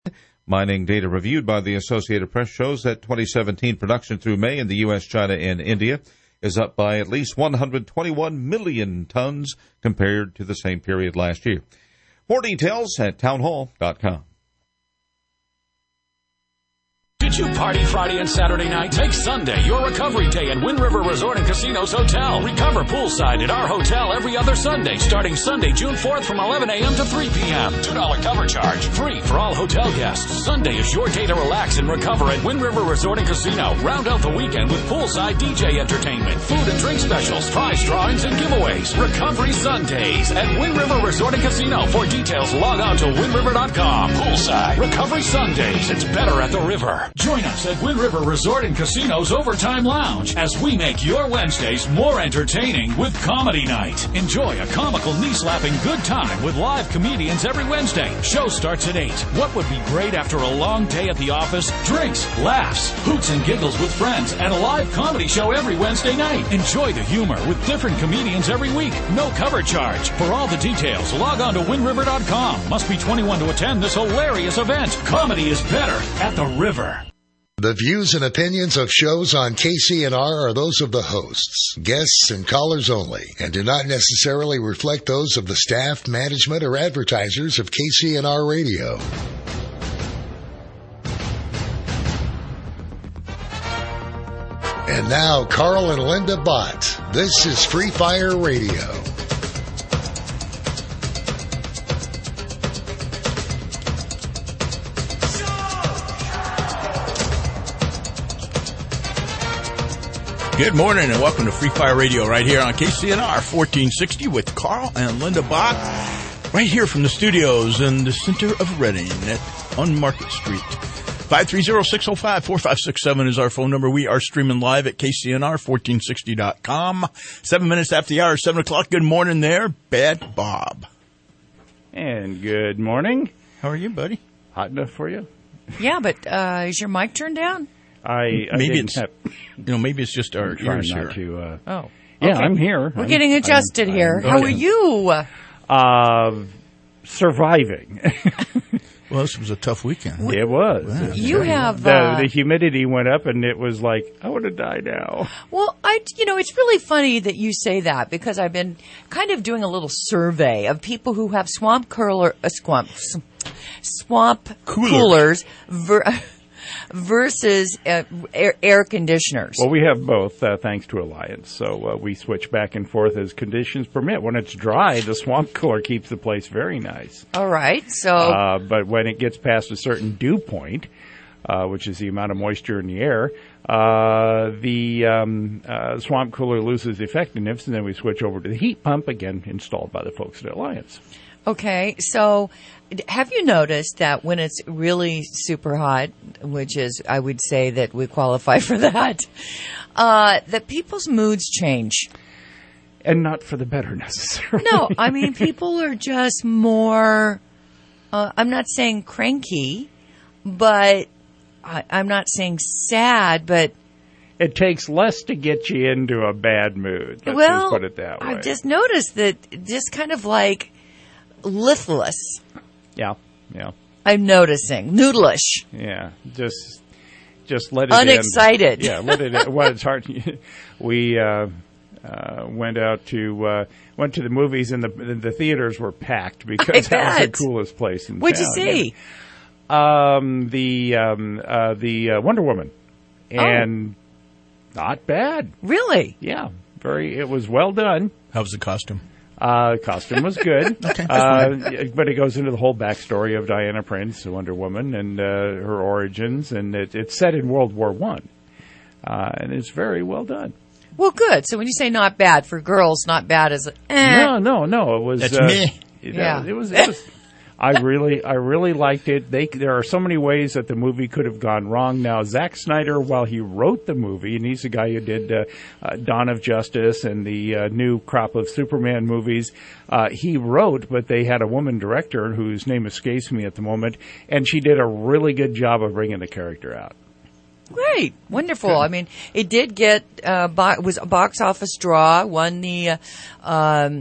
Mining data reviewed by the Associated Press shows that 2017 production through May in the U.S., China, and India is up by at least 121 million tons compared to the same period last year. More details at townhall.com. Did you party Friday and Saturday night? Make Sunday your recovery day at Wind River Resort and Casinos Hotel. Recover poolside at our hotel every other Sunday, starting Sunday, June 4th from 11 a.m. to 3 p.m. $2 cover charge. Free for all hotel guests. Sunday is your day to relax and recover at Wind River Resort and Casino. Round out the weekend with poolside DJ entertainment, food and drink specials, prize drawings, and giveaways. Recovery Sundays at Wind River Resort and Casino. For details, log on to windriver.com. Poolside. Recovery Sundays. It's better at the river. Join us at Wind River Resort and Casino's Overtime Lounge as we make your Wednesdays more entertaining with Comedy Night. Enjoy a comical, knee-slapping good time with live comedians every Wednesday. Show starts at 8. What would be great after a long day at the office? Drinks, laughs, hoots and giggles with friends, and a live comedy show every Wednesday night. Enjoy the humor with different comedians every week. No cover charge. For all the details, log on to windriver.com. Must be 21 to attend this hilarious event. Comedy is better at the river. The views and opinions of shows on KCNR are those of the hosts, guests, and callers only, and do not necessarily reflect those of the staff, management, or advertisers of KCNR Radio. And now, Carl and Linda Bott. This is Free Fire Radio. Good morning and welcome to Free Fire Radio right here on KCNR 1460 with Carl and Linda Bach, right here from the studios in the center of Reading on Market Street. 530-605-4567 is our phone number. We are streaming live at KCNR1460.com. 7 minutes after the hour, 7 o'clock. Good morning there, Bad Bob. And good morning. How are you, buddy? Hot enough for you? Yeah, but is your mic turned down? Maybe it's just our ears here. Yeah, okay. I'm here. We're getting adjusted here. How are you? Surviving. Well, this was a tough weekend. It was. Wow. You have the humidity went up, and it was like I want to die now. Well, it's really funny that you say that because I've been kind of doing a little survey of people who have swamp coolers versus air conditioners. Well, we have both, thanks to Alliance. So we switch back and forth as conditions permit. When it's dry, the swamp cooler keeps the place very nice. All right. So, but when it gets past a certain dew point, which is the amount of moisture in the air, the swamp cooler loses effectiveness, and then we switch over to the heat pump, again installed by the folks at Alliance. Okay, so have you noticed that when it's really super hot, which is, I would say that we qualify for that, that people's moods change? And not for the better, necessarily. No, I mean, people are just more, I'm not saying cranky, but I'm not saying sad, but it takes less to get you into a bad mood. Let's just put it that way. I've just noticed that just kind of like listless. Yeah. I'm noticing. Noodlish. Yeah. Just let it unexcited. End. Yeah, let it end. Well, it's hard. We went to the movies, and the theaters were packed because that was the coolest place in town. What'd you see? The Wonder Woman. And not bad. Really? Yeah. It was well done. How was the costume? Costume was good. Okay. But it goes into the whole backstory of Diana Prince, Wonder Woman, and her origins, and it's set in World War I. And it's very well done. Well, good. So when you say not bad for girls, not bad as No. It was that's me. Yeah. It was I really liked it. There are so many ways that the movie could have gone wrong. Now, Zack Snyder, while he wrote the movie, and he's the guy who did Dawn of Justice and the new crop of Superman movies, he wrote, but they had a woman director whose name escapes me at the moment, and she did a really good job of bringing the character out. Great. Wonderful. Good. I mean, it did get, was a box office draw, won the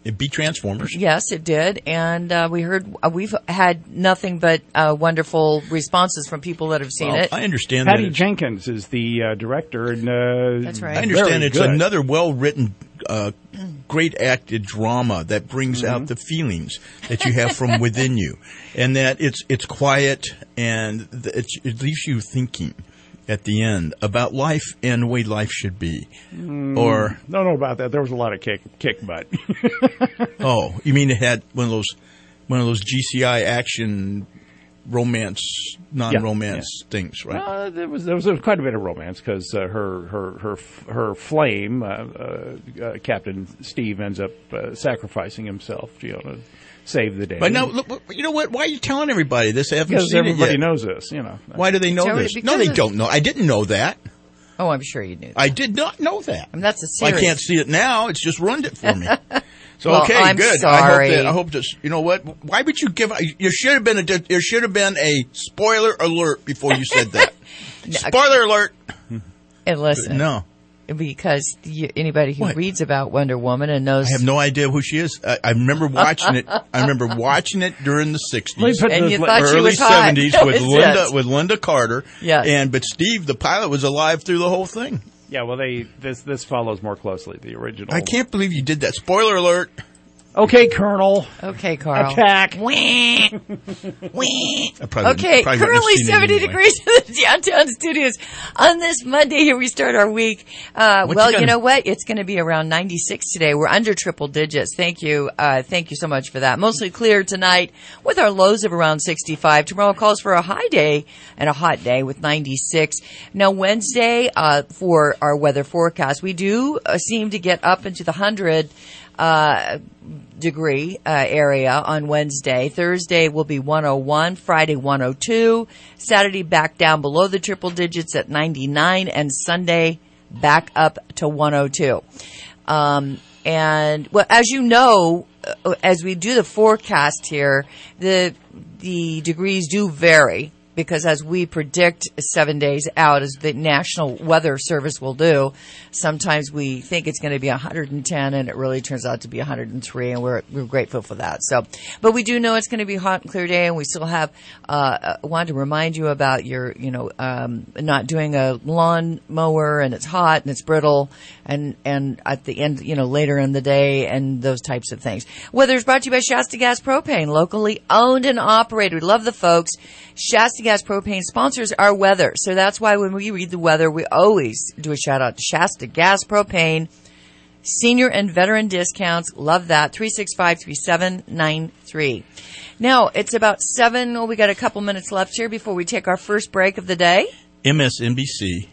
It beat Transformers. Yes, it did, and we've had nothing but wonderful responses from people that have seen it. I understand Patty that Jenkins is the director, and That's right. I understand very it's good. another well-written, great acted drama that brings out the feelings that you have from within you, and that it's quiet and it leaves you thinking at the end about life and the way life should be. Or Don't know about that. There was a lot of kick butt. oh, you mean it had one of those GCI action romance, non-romance things, right? There was quite a bit of romance because her flame, Captain Steve, ends up sacrificing himself, to save the day. But now, look, you know what? Why are you telling everybody this? I haven't because seen everybody it yet. knows this, Why do they know Tell me, this? No, because they don't know. I didn't know that. Oh, I'm sure you knew that. I did not know that. I mean, that's a I series. can't see it now. It's just ruined it for me. So Well, okay, I'm good. sorry. I hope this. You know what? Why would you give? There should have been a spoiler alert before you said that. Spoiler alert. And listen, No, because anybody who What? reads about Wonder Woman and knows, I have no idea who she is. I remember watching it. I remember watching it during the Let me '60s. put and this you li- thought she Early was hot. '70s That with was it. Linda Carter. Yes. But Steve, the pilot, was alive through the whole thing. Yeah, well, this follows more closely the original. I can't believe you did that. Spoiler alert. Okay, Colonel. Okay, Carl. Attack. Wah. Wah. I probably Okay, wouldn't- probably wouldn't have currently seen it 70 anyway. degrees in the downtown studios. On this Monday, here we start our week. Well, you you got? know what? It's going to be around 96 today. We're under triple digits. Thank you. Thank you so much for that. Mostly clear tonight with our lows of around 65. Tomorrow calls for a high day and a hot day with 96. Now, Wednesday, for our weather forecast, we do seem to get up into the 100 degree area on Wednesday. Thursday will be 101, Friday 102, Saturday back down below the triple digits at 99, and Sunday back up to 102. And well, as you know, as we do the forecast here, the degrees do vary. Because as we predict 7 days out, as the National Weather Service will do, sometimes we think it's going to be 110 and it really turns out to be 103, and we're grateful for that. So, but we do know it's going to be a hot and clear day, and we still have, wanted to remind you about your, not doing a lawn mower and it's hot and it's brittle and at the end, later in the day and those types of things. Weather is brought to you by Shasta Gas Propane, locally owned and operated. We love the folks. Shasta Gas Propane sponsors our weather. So that's why when we read the weather, we always do a shout out to Shasta Gas Propane. Senior and veteran discounts. Love that. 365-3793. Now, it's about 7. Well, we got a couple minutes left here before we take our first break of the day. MSNBC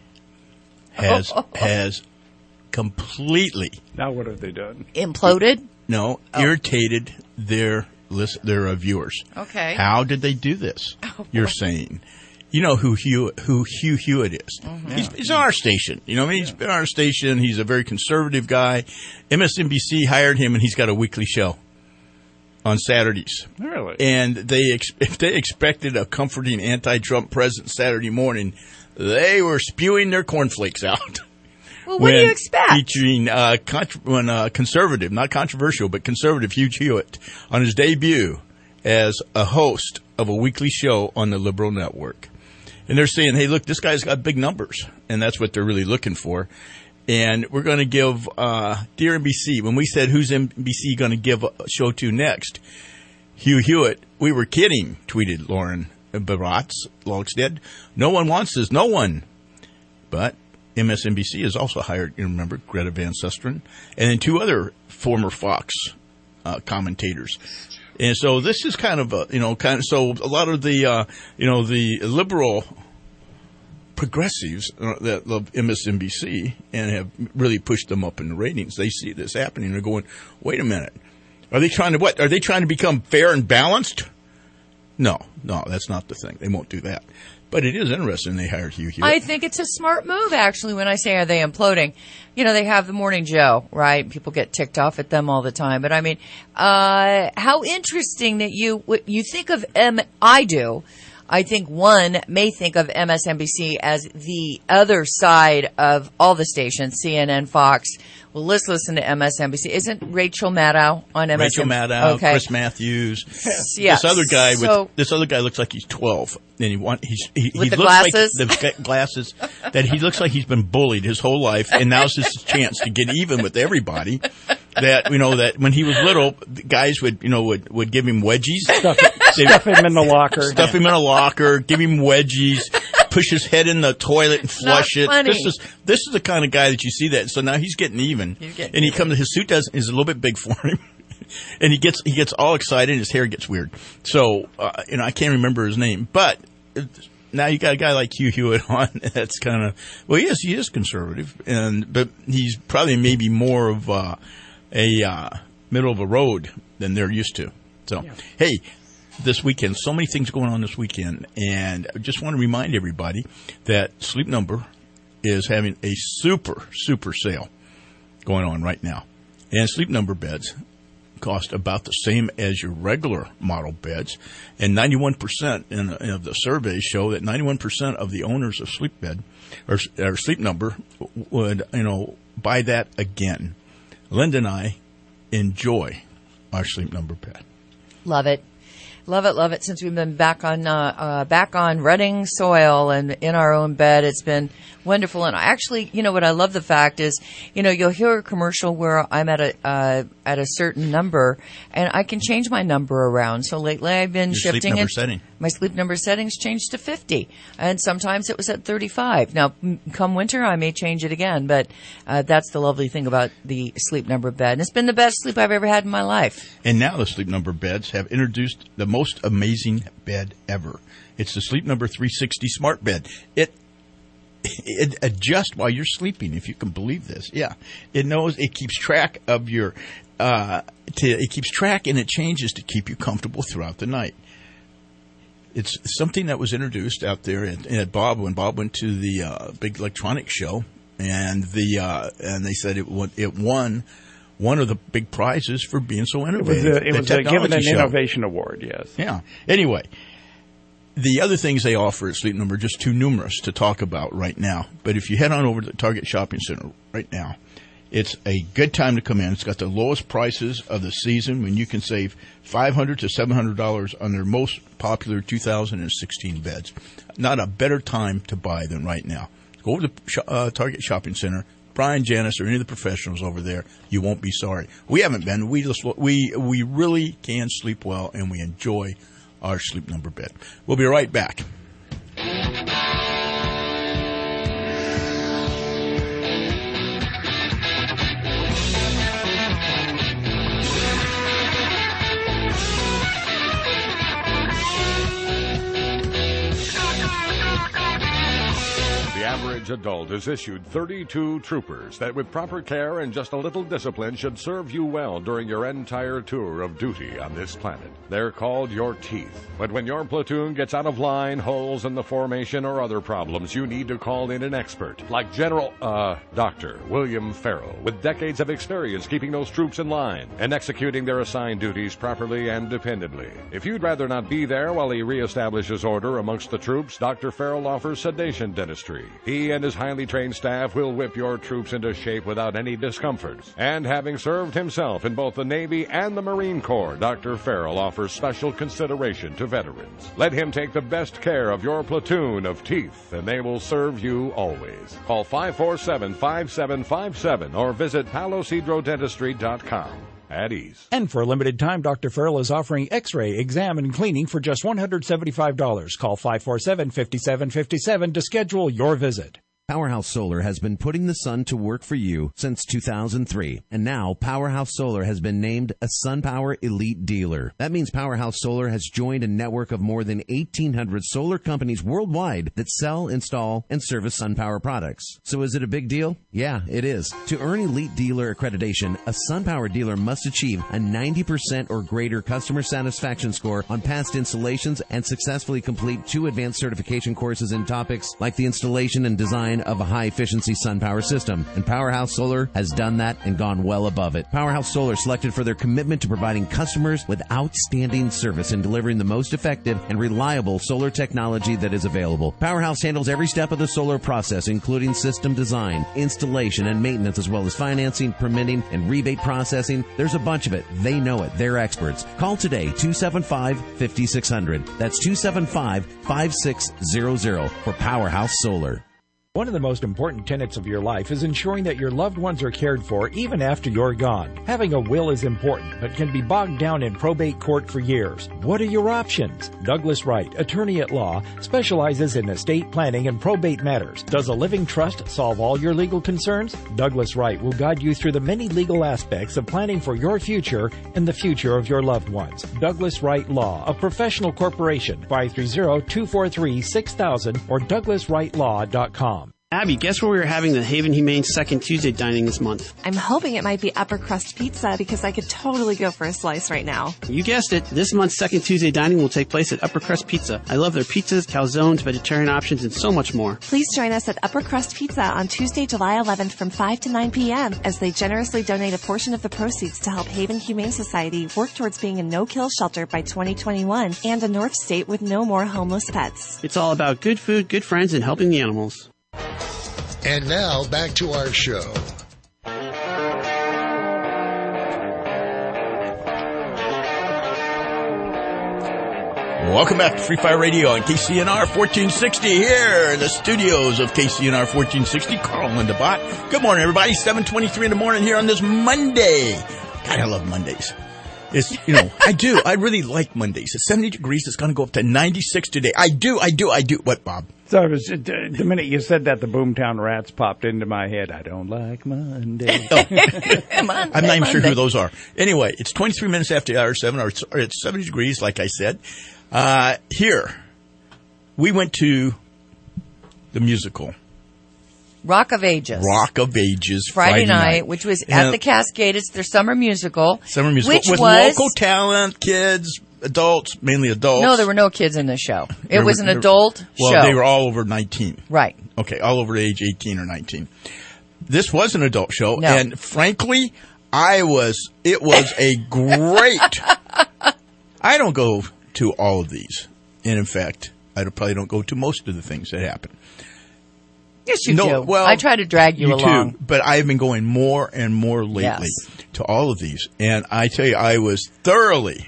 has completely Now what have they done? Imploded. irritated their viewers. Okay. How did they do this? You're saying, you know who Hugh Hewitt is? Mm-hmm. He's on our station. He's been on our station. He's a very conservative guy. MSNBC hired him, and he's got a weekly show on Saturdays. Really? And if they expected a comforting anti-Trump president Saturday morning, they were spewing their cornflakes out. Well, what do you expect? Featuring conservative, not controversial, but conservative Hugh Hewitt on his debut as a host of a weekly show on the Liberal Network. And they're saying, hey, look, this guy's got big numbers. And that's what they're really looking for. And we're going to give, dear NBC, when we said who's NBC going to give a show to next, Hugh Hewitt, we were kidding, tweeted Lauren Baratz Logstead. No one wants this, no one. But MSNBC has also hired, remember, Greta Van Susteren, and then 2 other former Fox commentators. And so this is kind of so a lot of the, the liberal progressives that love MSNBC and have really pushed them up in the ratings. They see this happening. They're going, wait a minute. Are they trying to what? Are they trying to become fair and balanced? No, that's not the thing. They won't do that. But it is interesting they hired Hugh Hewitt. I think it's a smart move, actually, when I say are they imploding. They have the Morning Joe, right? People get ticked off at them all the time. But, I mean, how interesting that you think of I do. I think one may think of MSNBC as the other side of all the stations, CNN, Fox. Well, let's listen to MSNBC. Isn't Rachel Maddow on MSNBC? Rachel Maddow, okay. Chris Matthews. Yes. This other guy looks like he's 12, and he with looks the glasses? like the glasses that he looks like he's been bullied his whole life, and now's his chance to get even with everybody. That that when he was little, the guys would give him wedgies, Stuff him in the locker. Give him wedgies. Push his head in the toilet and flush it. Funny. This is the kind of guy that you see that. So now he's getting even, and he comes. His suit is a little bit big for him, and he gets all excited. And his hair gets weird. So I can't remember his name, but now you got a guy like Hugh Hewitt on. That's kind of he is conservative, but he's probably maybe more of a middle of the road than they're used to. So hey. This weekend, so many things going on this weekend, and I just want to remind everybody that Sleep Number is having a super sale going on right now. And Sleep Number beds cost about the same as your regular model beds, and 91% of the surveys show that 91% of the owners of Sleep Bed or Sleep Number would buy that again. Linda and I enjoy our Sleep Number bed. Love it. Love it. Since we've been back on running soil and in our own bed, it's been wonderful. And actually, what I love the fact is, you'll hear a commercial where I'm at a certain number, and I can change my number around. So lately, I've been shifting it. My sleep number settings changed to 50, and sometimes it was at 35. Now, come winter, I may change it again, but that's the lovely thing about the Sleep Number bed. And it's been the best sleep I've ever had in my life. And now the Sleep Number beds have introduced the most amazing bed ever. It's the Sleep Number 360 Smart Bed. It adjusts while you're sleeping, if you can believe this. Yeah. It knows, it keeps track of your, it keeps track and it changes to keep you comfortable throughout the night. It's something that was introduced out there at Bob when Bob went to the big electronics show, and they said it won one of the big prizes for being so innovative. It was given an innovation award, yes. Yeah. Anyway, the other things they offer at Sleep Number are just too numerous to talk about right now. But if you head on over to the Target Shopping Center right now, it's a good time to come in. It's got the lowest prices of the season when you can save $500 to $700 on their most popular 2016 beds. Not a better time to buy than right now. Go over to Target Shopping Center. Brian, Janice, or any of the professionals over there, you won't be sorry. We haven't been. We really can sleep well, and we enjoy our Sleep Number bed. We'll be right back. The average adult is issued 32 troopers that with proper care and just a little discipline should serve you well during your entire tour of duty on this planet. They're called your teeth. But when your platoon gets out of line, holes in the formation, or other problems, you need to call in an expert like Dr. William Farrell, with decades of experience keeping those troops in line and executing their assigned duties properly and dependably. If you'd rather not be there while he reestablishes order amongst the troops, Dr. Farrell offers sedation dentistry. He and his highly trained staff will whip your troops into shape without any discomfort. And having served himself in both the Navy and the Marine Corps, Dr. Farrell offers special consideration to veterans. Let him take the best care of your platoon of teeth, and they will serve you always. Call 547-5757 or visit palosidrodentistry.com. At ease. And for a limited time, Dr. Farrell is offering X-ray, exam, and cleaning for just $175. Call 547-5757 to schedule your visit. Powerhouse Solar has been putting the sun to work for you since 2003. And now Powerhouse Solar has been named a SunPower Elite Dealer. That means Powerhouse Solar has joined a network of more than 1,800 solar companies worldwide that sell, install, and service SunPower products. So is it a big deal? Yeah, it is. To earn Elite Dealer accreditation, a SunPower dealer must achieve a 90% or greater customer satisfaction score on past installations and successfully complete 2 advanced certification courses in topics like the installation and design of a high-efficiency SunPower system, and Powerhouse Solar has done that and gone well above it. Powerhouse Solar selected for their commitment to providing customers with outstanding service and delivering the most effective and reliable solar technology that is available. Powerhouse handles every step of the solar process, including system design, installation, and maintenance, as well as financing, permitting, and rebate processing. There's a bunch of it. They know it. They're experts. Call today, 275-5600. That's 275-5600 for Powerhouse Solar. One of the most important tenets of your life is ensuring that your loved ones are cared for even after you're gone. Having a will is important, but can be bogged down in probate court for years. What are your options? Douglas Wright, attorney at law, specializes in estate planning and probate matters. Does a living trust solve all your legal concerns? Douglas Wright will guide you through the many legal aspects of planning for your future and the future of your loved ones. Douglas Wright Law, a professional corporation, 530-243-6000 or douglaswrightlaw.com. Abby, guess where we're having the Haven Humane Second Tuesday dining this month? I'm hoping it might be Upper Crust Pizza because I could totally go for a slice right now. You guessed it. This month's Second Tuesday dining will take place at Upper Crust Pizza. I love their pizzas, calzones, vegetarian options, and so much more. Please join us at Upper Crust Pizza on Tuesday, July 11th from 5 to 9 p.m. as they generously donate a portion of the proceeds to help Haven Humane Society work towards being a no-kill shelter by 2021 and a North State with no more homeless pets. It's all about good food, good friends, and helping the animals. And now, back to our show. Welcome back to Free Fire Radio on KCNR 1460 here in the studios of KCNR 1460. Carl and Linda Bott. Good morning, everybody. 7:23 in the morning here on this Monday. God, I love Mondays. It's, I do. I really like Mondays. It's 70 degrees. It's going to go up to 96 today. I do. What, Bob? So the minute you said that, the Boomtown Rats popped into my head. I don't like Monday. I'm not even sure who those are. Anyway, it's 23 minutes after hour 7, or it's 70 degrees, like I said. Here, we went to the musical. Rock of Ages. Friday night, which was at the Cascade. It's their summer musical. With local talent, kids, adults, mainly adults. No, there were no kids in the show. It was an adult show. Well, they were all over 19. Right. Okay, all over age 18 or 19. This was an adult show, and frankly, it was a great... I don't go to all of these, and in fact, I probably don't go to most of the things that happen. Yes, you do. Well, I try to drag you along. Too, but I've been going more and more lately to all of these. And I tell you, I was thoroughly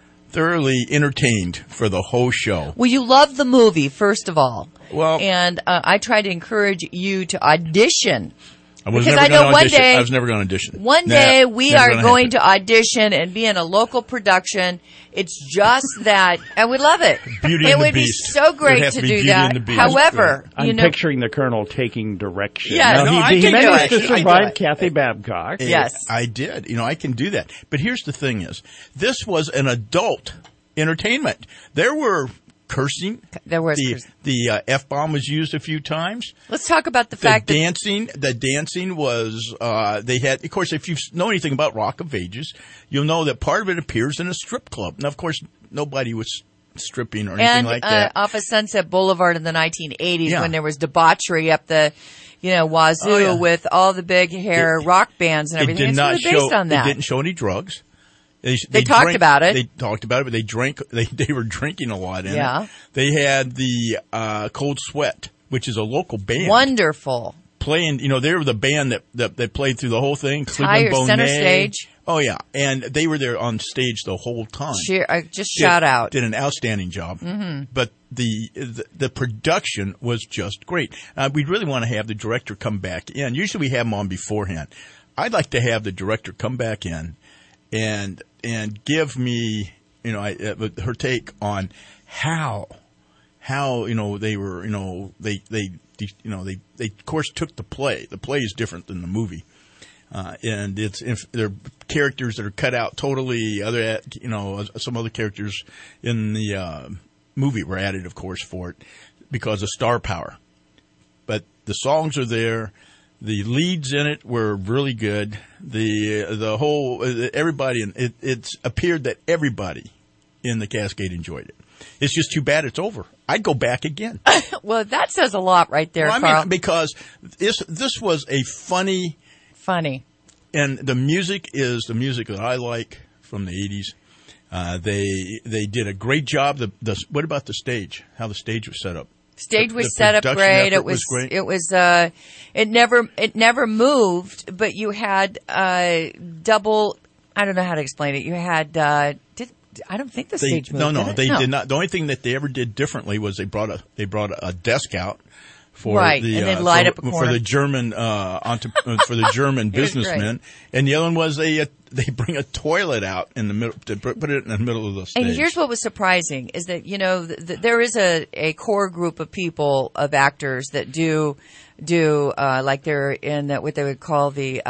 entertained for the whole show. Well, you love the movie, first of all. Well, and I try to encourage you to audition. I was never going to audition. One day we are going to audition and be in a local production. It's just that, and we love it. Beauty and the Beast. It would be so great to do that. However, I'm picturing the Colonel taking direction. Yes. He managed to survive Kathy Babcock. Yes. I did. I can do that. But here's the thing is, this was an adult entertainment. There were cursing. There was the F-bomb was used a few times. Let's talk about the fact that the dancing was they had, of course, if you know anything about Rock of Ages, you'll know that part of it appears in a strip club. Now, of course, nobody was stripping or anything like that. Off of Sunset Boulevard in the 1980s when there was debauchery up the wazoo with all the big hair rock bands and everything. It's really based on that. It didn't show any drugs. They talked about it. They talked about it, but they drank. They were drinking a lot in it. They had the Cold Sweat, which is a local band. Wonderful. Playing, they were the band that played through the whole thing. Entire center stage. Oh yeah, and they were there on stage the whole time. Shout out. Did an outstanding job. Mm-hmm. But the production was just great. We'd really want to have the director come back in. Usually we have them on beforehand. I'd like to have the director come back in and give me, her take on how they were, they of course took the play. The play is different than the movie, and they're characters that are cut out totally. Some other characters in the movie were added, of course, for it because of star power. But the songs are there. The leads in it were really good. The whole everybody, it's appeared that everybody in the Cascade enjoyed it. It's just too bad it's over. I'd go back again. Well, that says a lot right there, well, Carl. Because this was a funny, and the music is the music that I like from the 80s. They did a great job. What about the stage? How the stage was set up? Stage was set up great. It was great. It never moved, but you had double. I don't know how to explain it. You had I don't think the stage moved. No, they did not. The only thing that they ever did differently was they brought a desk out for and then light up a corner for the German for the German businessmen, and the other one was they bring a toilet out in the middle to put it in the middle of the stage. And here's what was surprising is that there is a core group of people, of actors that do like they're in what they would call the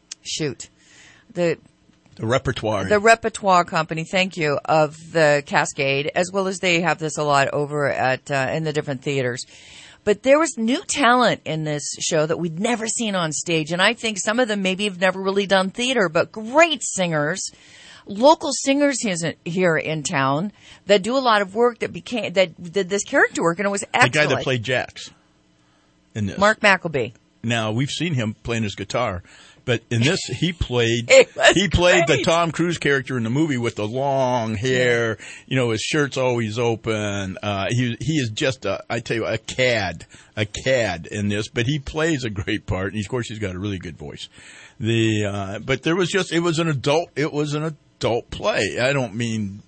The repertoire company, thank you, of the Cascade, as well as they have this a lot over at in the different theaters. But there was new talent in this show that we'd never seen on stage, and I think some of them maybe have never really done theater, but great singers, local singers here in town that do a lot of work that did this character work, and it was excellent. The guy that played Jax in this, Mark McElby. Now we've seen him playing his guitar. But in this, he played the Tom Cruise character in the movie with the long hair. His shirt's always open. He is just I tell you, a cad in this. But he plays a great part, and of course, he's got a really good voice. But it was an adult play. I don't mean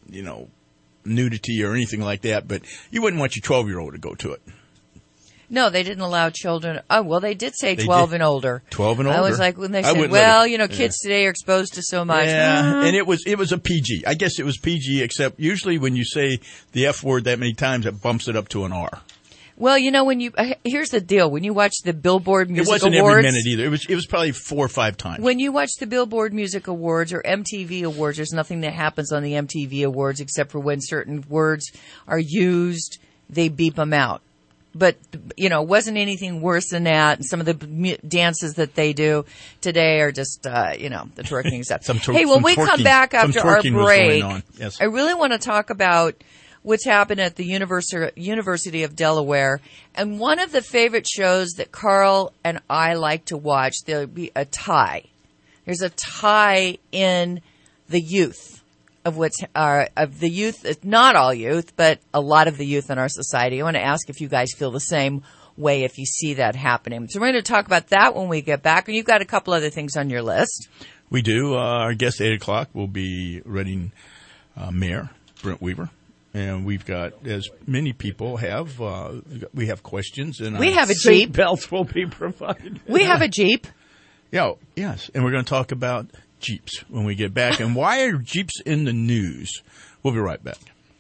nudity or anything like that. But you wouldn't want your 12-year-old to go to it. No, they didn't allow children. Oh, well, they did say 12 and older. 12 and older. I was like, when they said, kids today are exposed to so much. Yeah, and it was a PG. I guess it was PG, except usually when you say the F word that many times, it bumps it up to an R. Well, here's the deal. When you watch the Billboard Music Awards. It wasn't every minute either. It was probably 4 or 5 times. When you watch the Billboard Music Awards or MTV Awards, there's nothing that happens on the MTV Awards except for when certain words are used, they beep them out. But, wasn't anything worse than that. And some of the dances that they do today are just, the twerking stuff. Hey, when we come back after our break, yes. I really want to talk about what's happened at the University of Delaware. And one of the favorite shows that Carl and I like to watch, there'll be a tie. There's a tie in the youth. Of the youth, not all youth, but a lot of the youth in our society. I want to ask if you guys feel the same way if you see that happening. So we're going to talk about that when we get back. And you've got a couple other things on your list. We do. Our guest at 8 o'clock will be Reading Mayor Brent Weaver. And we've got, as many people have, we have questions. And we have a Jeep. Belts will be provided. We have a Jeep. Yeah, yes. And we're going to talk about Jeeps when we get back. And why are Jeeps in the news? We'll be right back.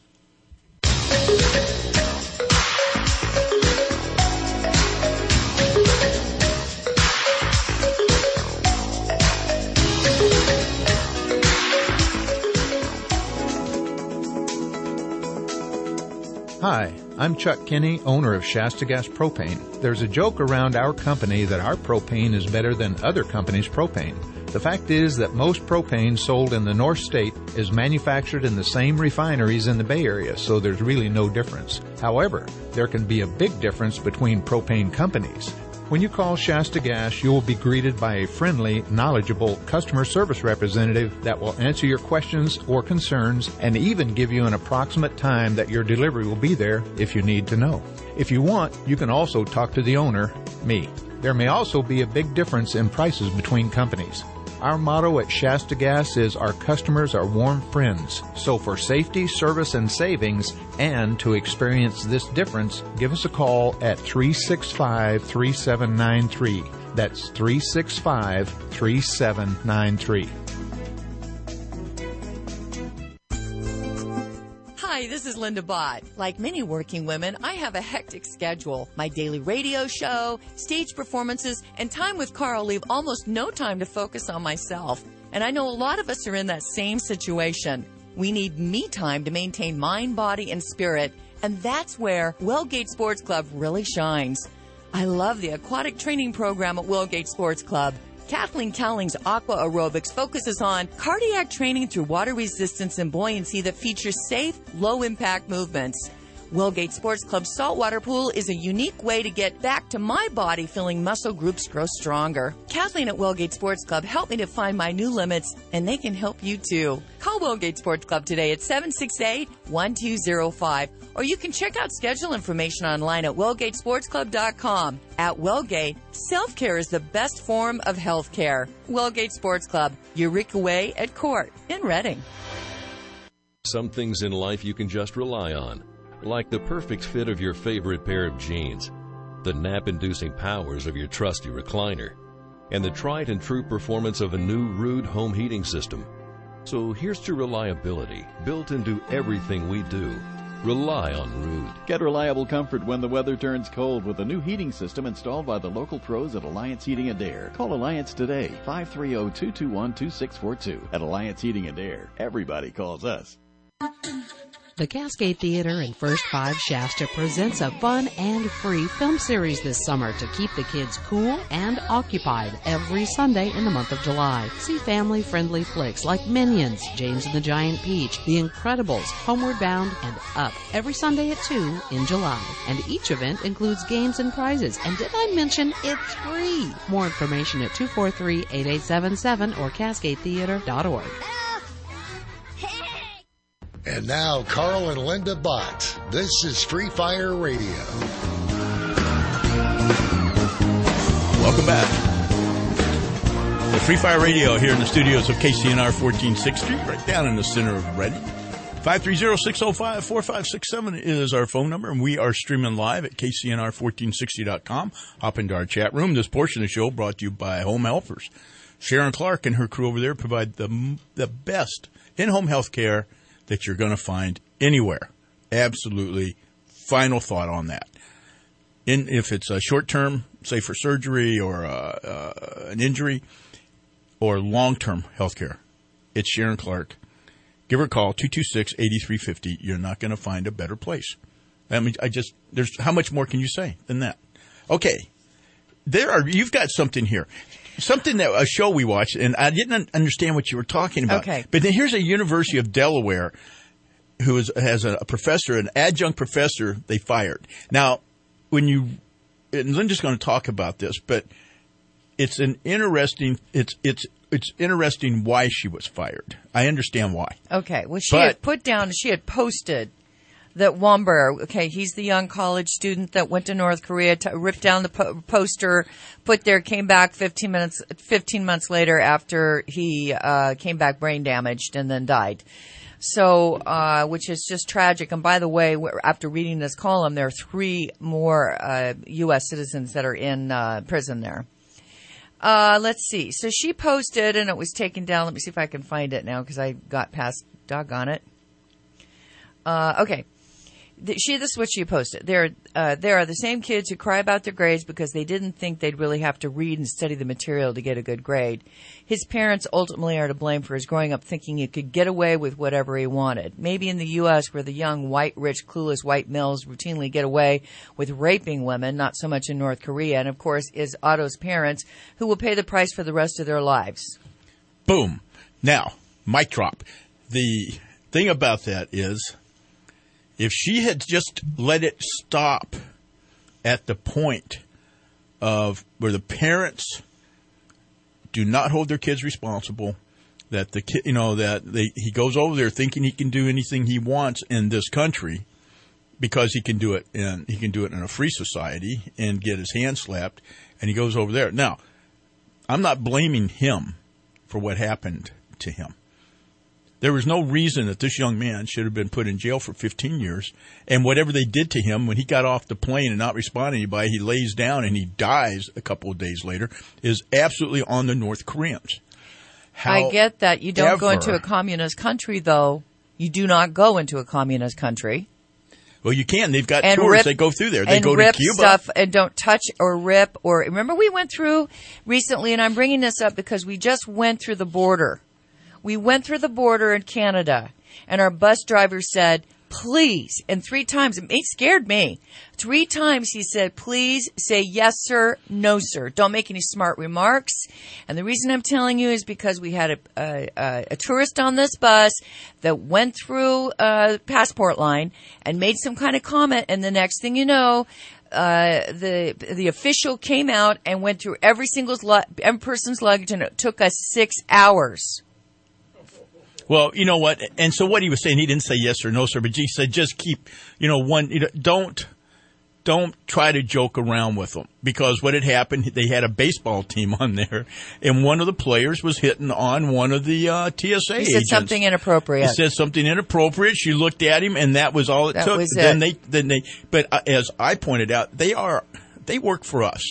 Hi, I'm Chuck Kinney, owner of Shasta Gas Propane. There's a joke around our company that our propane is better than other companies' propane. The fact is that most propane sold in the North State is manufactured in the same refineries in the Bay Area, so there's really no difference. However, there can be a big difference between propane companies. When you call Shasta Gas, you will be greeted by a friendly, knowledgeable customer service representative that will answer your questions or concerns and even give you an approximate time that your delivery will be there if you need to know. If you want, you can also talk to the owner, me. There may also be a big difference in prices between companies. Our motto at Shasta Gas is our customers are warm friends. So for safety, service, and savings, and to experience this difference, give us a call at 365-3793. That's 365-3793. Hi, this is Linda Bott. Like many working women, I have a hectic schedule. My daily radio show, stage performances, and time with Carl leave almost no time to focus on myself. And I know a lot of us are in that same situation. We need me time to maintain mind, body, and spirit, and that's where Wellgate Sports Club really shines. I love the aquatic training program at Wellgate Sports Club. Kathleen Cowling's Aqua Aerobics focuses on cardiac training through water resistance and buoyancy that features safe, low-impact movements. Wellgate Sports Club Saltwater Pool is a unique way to get back to my body feeling muscle groups grow stronger. Kathleen at Wellgate Sports Club helped me to find my new limits, and they can help you too. Call Wellgate Sports Club today at 768-1205, or you can check out schedule information online at wellgatesportsclub.com. At Wellgate, self-care is the best form of health care. Wellgate Sports Club, Eureka Way at Court in Reading. Some things in life you can just rely on, like the perfect fit of your favorite pair of jeans, the nap-inducing powers of your trusty recliner, and the tried and true performance of a new Ruud home heating system. So here's to reliability built into everything we do. Rely on Ruud. Get reliable comfort when the weather turns cold with a new heating system installed by the local pros at Alliance Heating and Air. Call Alliance today, 530-221-2642. At Alliance Heating and Air, everybody calls us. The Cascade Theater in First 5 Shasta presents a fun and free film series this summer to keep the kids cool and occupied every Sunday in the month of July. See family-friendly flicks like Minions, James and the Giant Peach, The Incredibles, Homeward Bound, and Up every Sunday at 2 in July. And each event includes games and prizes. And did I mention it's free? More information at 243-8877 or cascadetheater.org. And now, Carl and Linda Bott. This is Free Fire Radio. Welcome back. The Free Fire Radio here in the studios of KCNR 1460, right down in the center of Reading. 530-605-4567 is our phone number, and we are streaming live at KCNR1460.com. Hop into our chat room. This portion of the show brought to you by Home Helpers. Sharon Clark and her crew over there provide the best in-home health care that you're going to find anywhere. Absolutely. Final thought on that. If it's a short-term, say for surgery or an injury, or long-term health care, it's Sharon Clark. Give her a call, 226-8350. You're not going to find a better place. I mean, how much more can you say than that? Okay. You've got something here. A show we watched, and I didn't understand what you were talking about. Okay. But then here's a University of Delaware who has a professor, an adjunct professor they fired. Now, and Linda's going to talk about this, but it's interesting why she was fired. I understand why. Okay. Well, she had posted that Womber, he's the young college student that went to North Korea, ripped down the poster, came back 15 months later after he came back brain damaged and then died. So, which is just tragic. And by the way, after reading this column, there are 3 more U.S. citizens that are in prison there. Let's see. So she posted, and it was taken down. Let me see if I can find it now because I got past doggone it. Okay. This is what she posted. There are the same kids who cry about their grades because they didn't think they'd really have to read and study the material to get a good grade. His parents ultimately are to blame for his growing up thinking he could get away with whatever he wanted. Maybe in the U.S. where the young, white, rich, clueless white males routinely get away with raping women, not so much in North Korea. And, of course, is Otto's parents who will pay the price for the rest of their lives. Boom. Now, mic drop. The thing about that is, if she had just let it stop at the point of where the parents do not hold their kids responsible, that the kid, he goes over there thinking he can do anything he wants in this country because he can do it in a free society and get his hand slapped, and he goes over there. Now, I'm not blaming him for what happened to him. There was no reason that this young man should have been put in jail for 15 years. And whatever they did to him when he got off the plane and not responding to anybody, he lays down and he dies a couple of days later, is absolutely on the North Koreans. I get that. You don't go into a communist country, though. You do not go into a communist country. Well, you can. They've got tours. They go through there. They go to Cuba. Stuff and don't touch or rip. Or remember we went through recently, and I'm bringing this up because we just went through the border. We went through the border in Canada, and our bus driver said, please, and 3 times, it scared me. 3 times he said, please say yes, sir, no, sir. Don't make any smart remarks. And the reason I'm telling you is because we had a tourist on this bus that went through a passport line and made some kind of comment, and the next thing you know, the official came out and went through every person's luggage, and it took us 6 hours. Well, you know what? And so what he was saying, he didn't say yes or no, sir, but he said just keep, don't try to joke around with them, because what had happened, they had a baseball team on there, and one of the players was hitting on one of the TSA agents. He said something inappropriate. He said something inappropriate. She looked at him, and that was all it took. But as I pointed out, they work for us.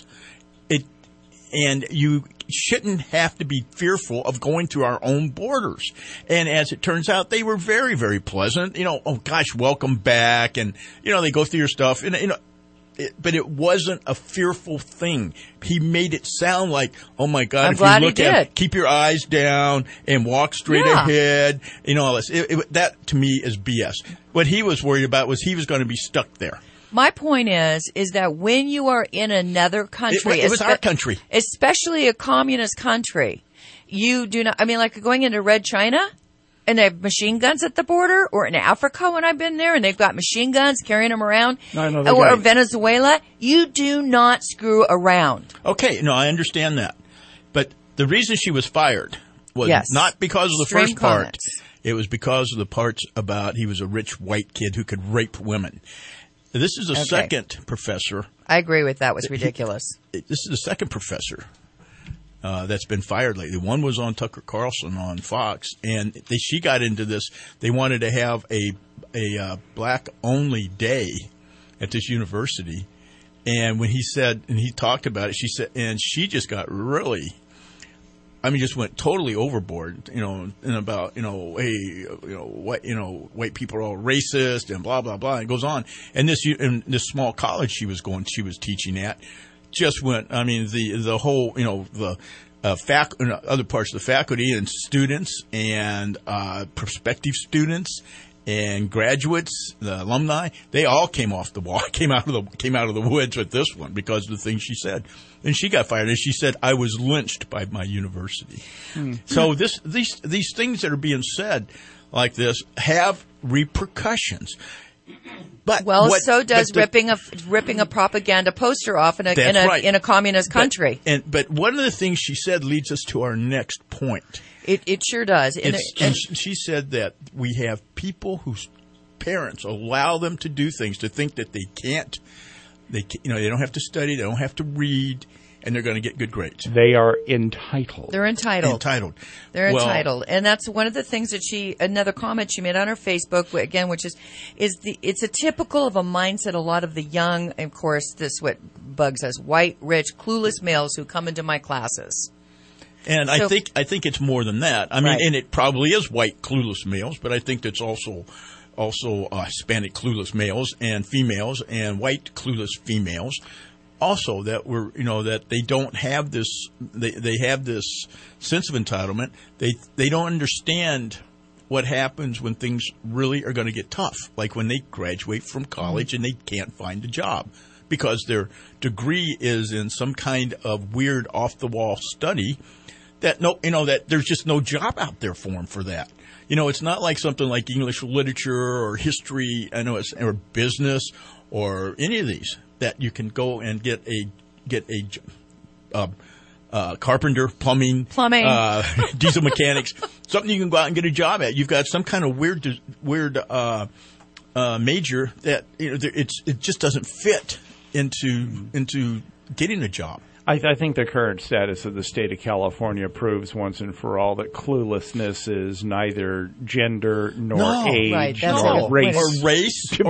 And you shouldn't have to be fearful of going through our own borders. And as it turns out, they were very, very pleasant. Oh gosh, welcome back. And, they go through your stuff. And, but it wasn't a fearful thing. He made it sound like, oh my God, I'm if glad you look he at did. it, keep your eyes down and walk straight ahead. All this. That to me is BS. What he was worried about was he was going to be stuck there. My point is that when you are in another country, it was our country, especially a communist country, you do not. I mean, like going into Red China, and they have machine guns at the border, or in Africa when I've been there, and they've got machine guns carrying them around, or Venezuela. You do not screw around. Okay, no, I understand that, but the reason she was fired was not because of the first part. It was because of the parts about he was a rich white kid who could rape women. This is a second professor. I agree with that. Was ridiculous. This is the second professor that's been fired lately. One was on Tucker Carlson on Fox, and she got into this. They wanted to have a black-only day at this university, and when he said, and he talked about it, she said, and she just got really, just went totally overboard, and about, hey, white people are all racist and blah, blah, blah. And it goes on. And this small college she was teaching at just went, the whole, the other parts of the faculty and students and prospective students and graduates, the alumni, they all came off the wall, came out of the woods with this one because of the things she said. And she got fired. And she said, I was lynched by my university. So these things that are being said like this have repercussions. But so does ripping a propaganda poster off in a communist country. But one of the things she said leads us to our next point. It sure does. She said that we have people whose parents allow them to do things, to think that they can't. They don't have to study, they don't have to read, and they're going to get good grades. They are entitled. They're entitled. They're entitled. And that's one of the things that another comment she made on her Facebook, again, which it's a typical of a mindset a lot of the young, of course, this what bugs us, white, rich, clueless males who come into my classes. And I think it's more than that. And it probably is white clueless males, but I think it's also Hispanic clueless males and females and white clueless females. Also, that that they don't have this. They have this sense of entitlement. They don't understand what happens when things really are going to get tough, like when they graduate from college and they can't find a job because their degree is in some kind of weird off-the-wall study that that there's just no job out there for them for that. It's not like something like English literature or history, or business or any of these that you can go and get a carpenter, plumbing, diesel mechanics, something you can go out and get a job at. You've got some kind of weird major that it just doesn't fit into getting a job. I think the current status of the state of California proves once and for all that cluelessness is neither gender nor age nor race. Or race.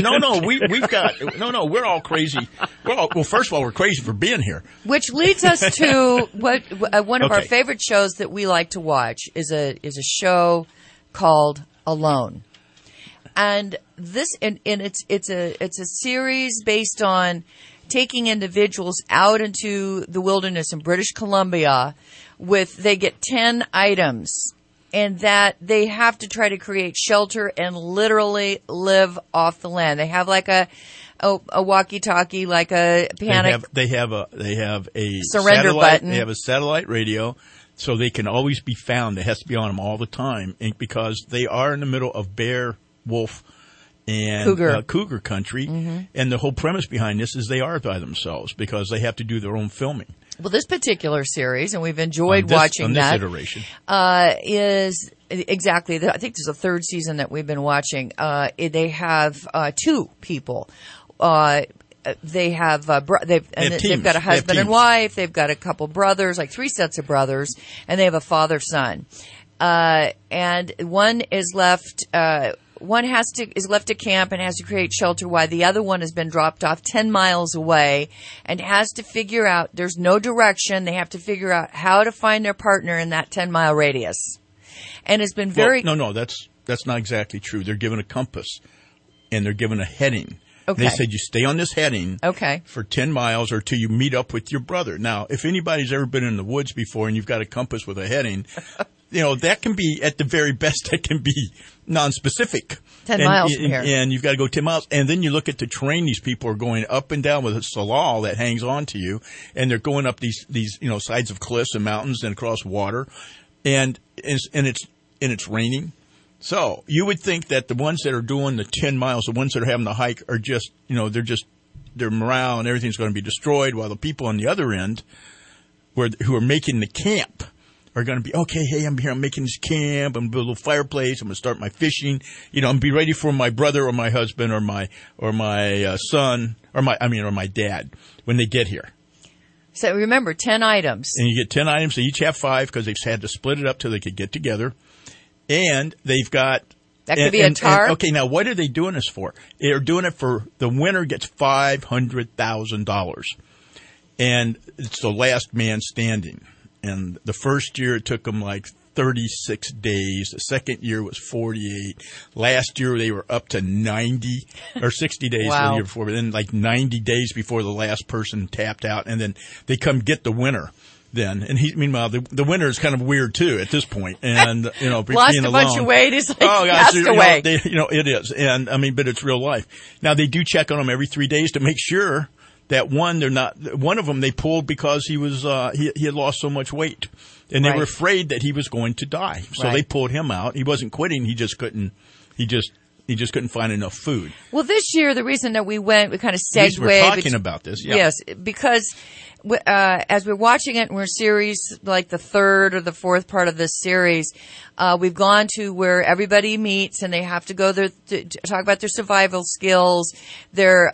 We're all crazy. First of all, we're crazy for being here. Which leads us to one of our favorite shows that we like to watch is a show called Alone. And it's a series based on taking individuals out into the wilderness in British Columbia they get 10 items and that they have to try to create shelter and literally live off the land. They have like a walkie-talkie, like a panic. They have a surrender button. They have a satellite radio, so they can always be found. It has to be on them all the time, and because they are in the middle of bear, wolf, and cougar country. Mm-hmm. And the whole premise behind this is they are by themselves because they have to do their own filming. Well, this particular series, and we've enjoyed watching this that, iteration. Is exactly. I think this is the third season that we've been watching. They have two people. They have they've got a husband and wife. They've got a couple brothers, like 3 sets of brothers, and they have a father-son. And one is left. One is left to camp and has to create shelter while the other one has been dropped off 10 miles away and has to figure out, there's no direction. They have to figure out how to find their partner in that 10-mile radius. And it's been very... No, that's not exactly true. They're given a compass and they're given a heading. Okay. They said you stay on this heading for 10 miles or till you meet up with your brother. Now, if anybody's ever been in the woods before and you've got a compass with a heading... that can be, at the very best, that can be nonspecific. 10 miles from here. And you've got to go 10 miles. And then you look at the terrain. These people are going up and down with a salal that hangs on to you. And they're going up these sides of cliffs and mountains and across water. And it's raining. So you would think that the ones that are doing the 10 miles, the ones that are having the hike are just, their morale and everything's going to be destroyed, while the people on the other end who are making the camp are going to be, okay, hey, I'm here, I'm making this camp, I'm going to build a little fireplace, I'm going to start my fishing, I'm going to be ready for my brother or my husband or my son or my dad when they get here. So remember, 10 items. And you get 10 items. They each have 5 because they've had to split it up till they could get together. And they've got... That could be a tarp. Okay, now what are they doing this for? They're doing it for the winner gets $500,000. And it's the last man standing. And the first year it took them like 36 days. The second year was 48. Last year they were up to 90 or 60 days the year before. But then like 90 days before the last person tapped out. And then they come get the winner then. And meanwhile, the winner is kind of weird too at this point. And, lost being a alone. bunch of weight. He's like, passed away. It is. And but it's real life. Now they do check on them every 3 days to make sure that one of them they pulled because he was he had lost so much weight, and they were afraid that he was going to die. So they pulled him out. He wasn't quitting. He just couldn't find enough food. Well, this year the reason that we kind of segued. We're talking about this. Yeah. Yes, because as we're watching it, and we're series like the third or the fourth part of this series. We've gone to where everybody meets and they have to go there to talk about their survival skills. They're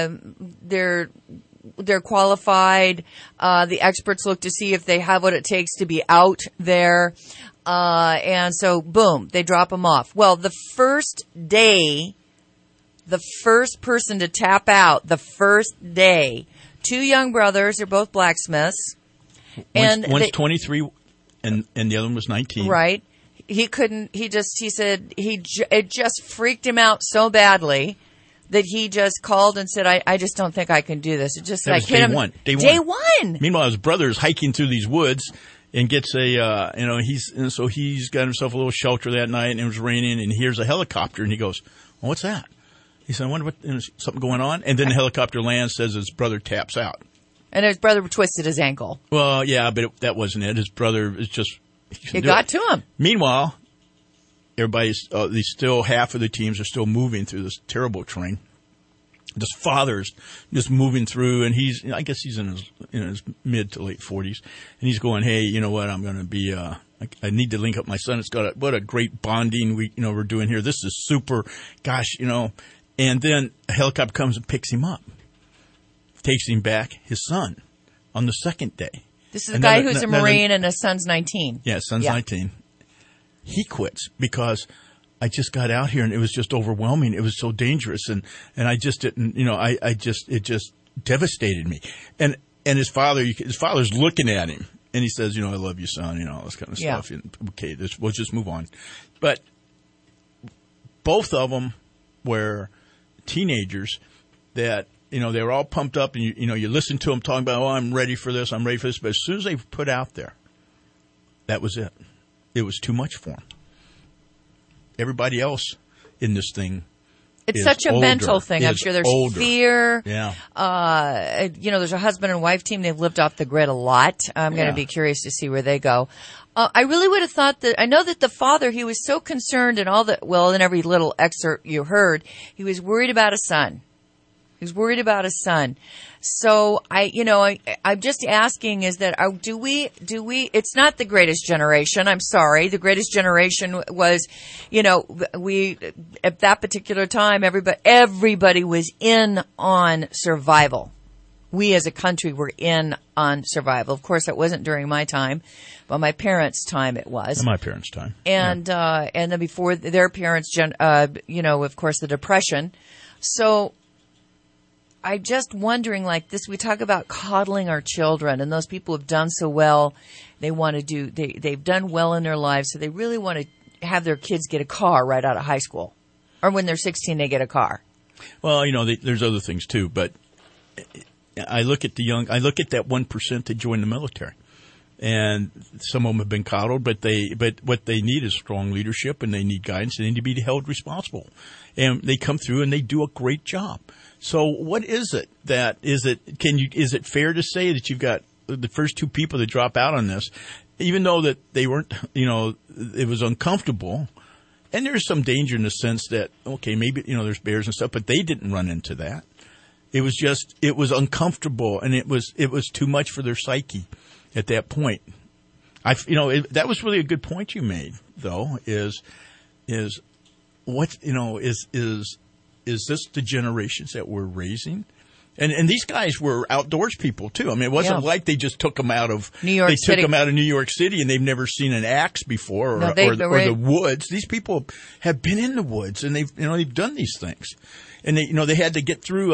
qualified. The experts look to see if they have what it takes to be out there. And so, boom, they drop them off. Well, the first day, the first person to tap out, the first day, 2 young brothers, they're both blacksmiths. One's 23 and the other one was 19. Right. He said it just freaked him out so badly that he just called and said, I just don't think I can do this. It just hit him. Day one. Meanwhile, his brother is hiking through these woods and gets so he's got himself a little shelter that night and it was raining and he hears a helicopter and he goes, well, what's that? He said, I wonder is something going on? And then the helicopter lands, says his brother taps out. And his brother twisted his ankle. Well, yeah, but that wasn't it. His brother is just... It got to him. Meanwhile, everybody's still half of the teams are still moving through this terrible terrain. This father's just moving through, and I guess he's in his mid to late 40s, and he's going, hey, you know what? I'm going to be. I need to link up my son. What a great bonding we're doing here. This is super. Gosh, and then a helicopter comes and picks him up, takes him back. His son on the second day. This is a guy who's a Marine and his son's 19. Yeah, his son's 19. He quits because I just got out here and it was just overwhelming. It was so dangerous and I just didn't, it just devastated me. And his father's looking at him and he says, I love you, son, all this kind of stuff. And, okay, we'll just move on. But both of them were teenagers that, they were all pumped up and, you listen to them talking about, I'm ready for this. But as soon as they put out there, that was it. too much for him. Everybody else in this thing. It's such a mental thing. I'm sure there's fear. Yeah. There's a husband and wife team. They've lived off the grid a lot. I'm going to be curious to see where they go. I really would have thought that, I know that the father, he was so concerned in in every little excerpt you heard, he was worried about a son. He was worried about his son. So I'm just asking is that, do we, it's not the greatest generation. I'm sorry. The greatest generation was, at that particular time, everybody was in on survival. We as a country were in on survival. Of course, that wasn't during my time, but my parents' time it was. My parents' time. And then before their parents, of course, the Depression. So I'm just wondering, like this, we talk about coddling our children, and those people have done so well. They want to they've done well in their lives, so they really want to have their kids get a car right out of high school. Or when they're 16, they get a car. Well, there's other things too, but I look at that 1% that join the military. And some of them have been coddled, but what they need is strong leadership, and they need guidance. They need to be held responsible, and they come through and they do a great job. So, what is it is it fair to say that you've got the first two people that drop out on this, even though that they weren't, it was uncomfortable, and there's some danger in the sense that maybe there's bears and stuff, but they didn't run into that. It was uncomfortable, and it was too much for their psyche. At that point, that was really a good point you made. Though is what is this the generations that we're raising? And these guys were outdoors people too. I mean, it wasn't like they just took them out of New York City. Took them out of New York City, and they've never seen an axe before or the woods. These people have been in the woods, and they've done these things. And they had to get through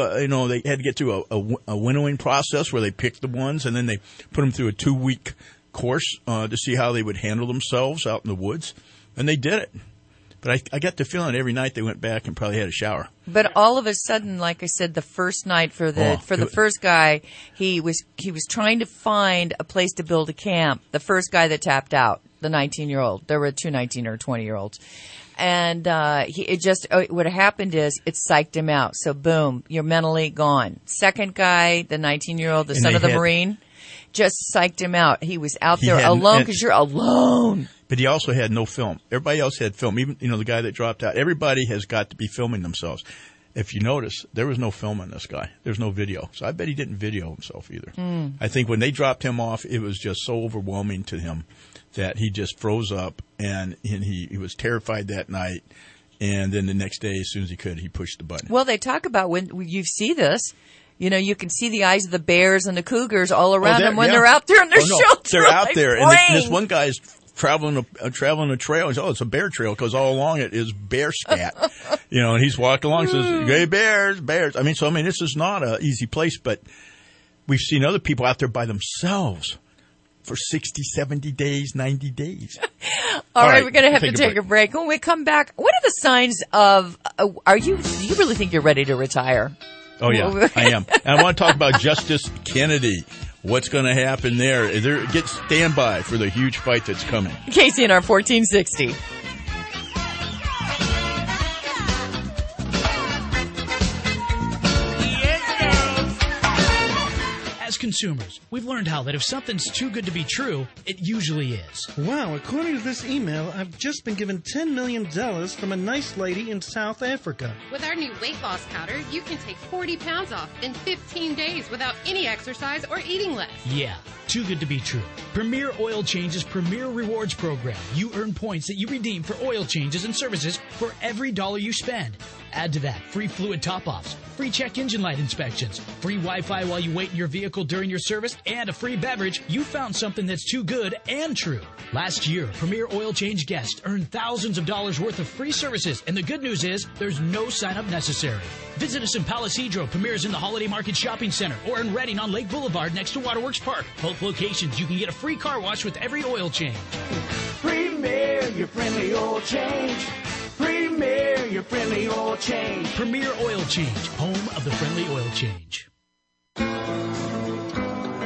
a winnowing process where they picked the ones, and then they put them through a 2-week course to see how they would handle themselves out in the woods, and they did it. But I got the feeling every night they went back and probably had a shower. But all of a sudden, like I said, the first night for the first guy, he was trying to find a place to build a camp. The first guy that tapped out, the 19-year-old. There were 2 19 or 20-year-olds. And what happened is it psyched him out. So boom, you're mentally gone. Second guy, the 19-year-old, the son of the Marine, just psyched him out. He was out there alone because you're alone. But he also had no film. Everybody else had film. Even the guy that dropped out. Everybody has got to be filming themselves. If you notice, there was no film on this guy. There's no video. So I bet he didn't video himself either. I think when they dropped him off, it was just so overwhelming to him that he just froze up, and he was terrified that night. And then the next day, as soon as he could, he pushed the button. Well, they talk about when you see this, you can see the eyes of the bears and the cougars all around them when they're out there in their shelter. They're out there. And this one guy's traveling a trail. He says, it's a bear trail, because all along it is bear scat. And he's walking along and says, hey, bears. I mean, this is not an easy place, but we've seen other people out there by themselves for 60, 70 days, 90 days. All right, we're going to have to take a break. When we come back, what are the signs of, do you really think you're ready to retire? Oh, yeah, I am. And I want to talk about Justice Kennedy. What's going to happen there? Get standby for the huge fight that's coming. KCNR 1460. As consumers, we've learned that if something's too good to be true, it usually is. Wow, according to this email, I've just been given $10 million from a nice lady in South Africa. With our new weight loss powder, you can take 40 pounds off in 15 days without any exercise or eating less. Yeah, too good to be true. Premier Oil Change's Premier Rewards program. You earn points that you redeem for oil changes and services for every dollar you spend. Add to that free fluid top-offs, free check engine light inspections, free Wi-Fi while you wait in your vehicle during your service, and a free beverage. You found something that's too good and true. Last year, Premier Oil Change guests earned thousands of dollars worth of free services, and the good news is there's no sign-up necessary. Visit us in Palisadro, Premier's in the Holiday Market Shopping Center, or in Redding on Lake Boulevard next to Waterworks Park. Both locations, you can get a free car wash with every oil change. Premier, your friendly oil change. Premier, your friendly oil change. Premier Oil Change, home of the friendly oil change.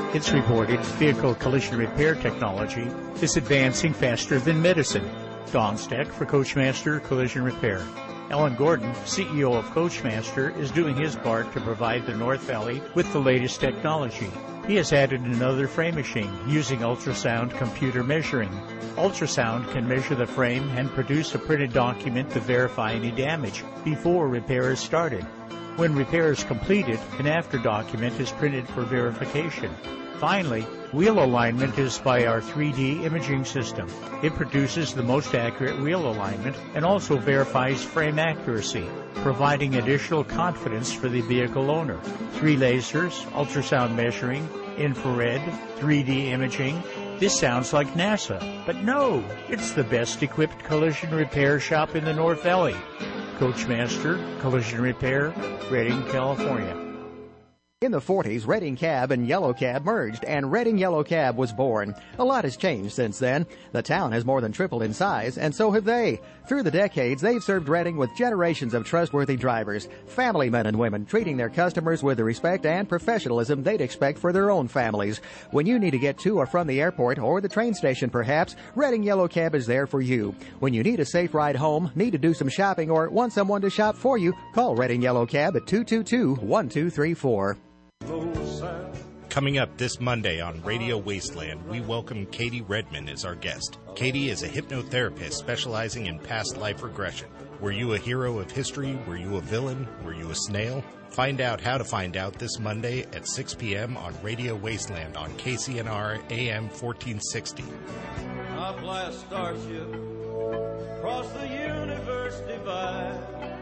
It's reported vehicle collision repair technology is advancing faster than medicine. Don Steck for Coachmaster Collision Repair. Alan Gordon, CEO of Coachmaster, is doing his part to provide the North Valley with the latest technology. He has added another frame machine using ultrasound computer measuring. Ultrasound can measure the frame and produce a printed document to verify any damage before repair is started. When repair is completed, an after document is printed for verification. Finally, wheel alignment is by our 3D imaging system. It produces the most accurate wheel alignment and also verifies frame accuracy, providing additional confidence for the vehicle owner. 3 lasers, ultrasound measuring, infrared, 3D imaging. This sounds like NASA, but no, it's the best equipped collision repair shop in the North Valley. Coachmaster Collision Repair, Redding, California. In the 40s, Redding Cab and Yellow Cab merged, and Redding Yellow Cab was born. A lot has changed since then. The town has more than tripled in size, and so have they. Through the decades, they've served Redding with generations of trustworthy drivers, family men and women, treating their customers with the respect and professionalism they'd expect for their own families. When you need to get to or from the airport or the train station, perhaps, Redding Yellow Cab is there for you. When you need a safe ride home, need to do some shopping, or want someone to shop for you, call Redding Yellow Cab at 222-1234. Coming up this Monday on Radio Wasteland, we welcome Katie Redman as our guest. Katie is a hypnotherapist specializing in past life regression. Were you a hero of history? Were you a villain? Were you a snail? Find out how to find out this Monday at 6 p.m. on Radio Wasteland on KCNR AM 1460. I fly a starship across the universe divide,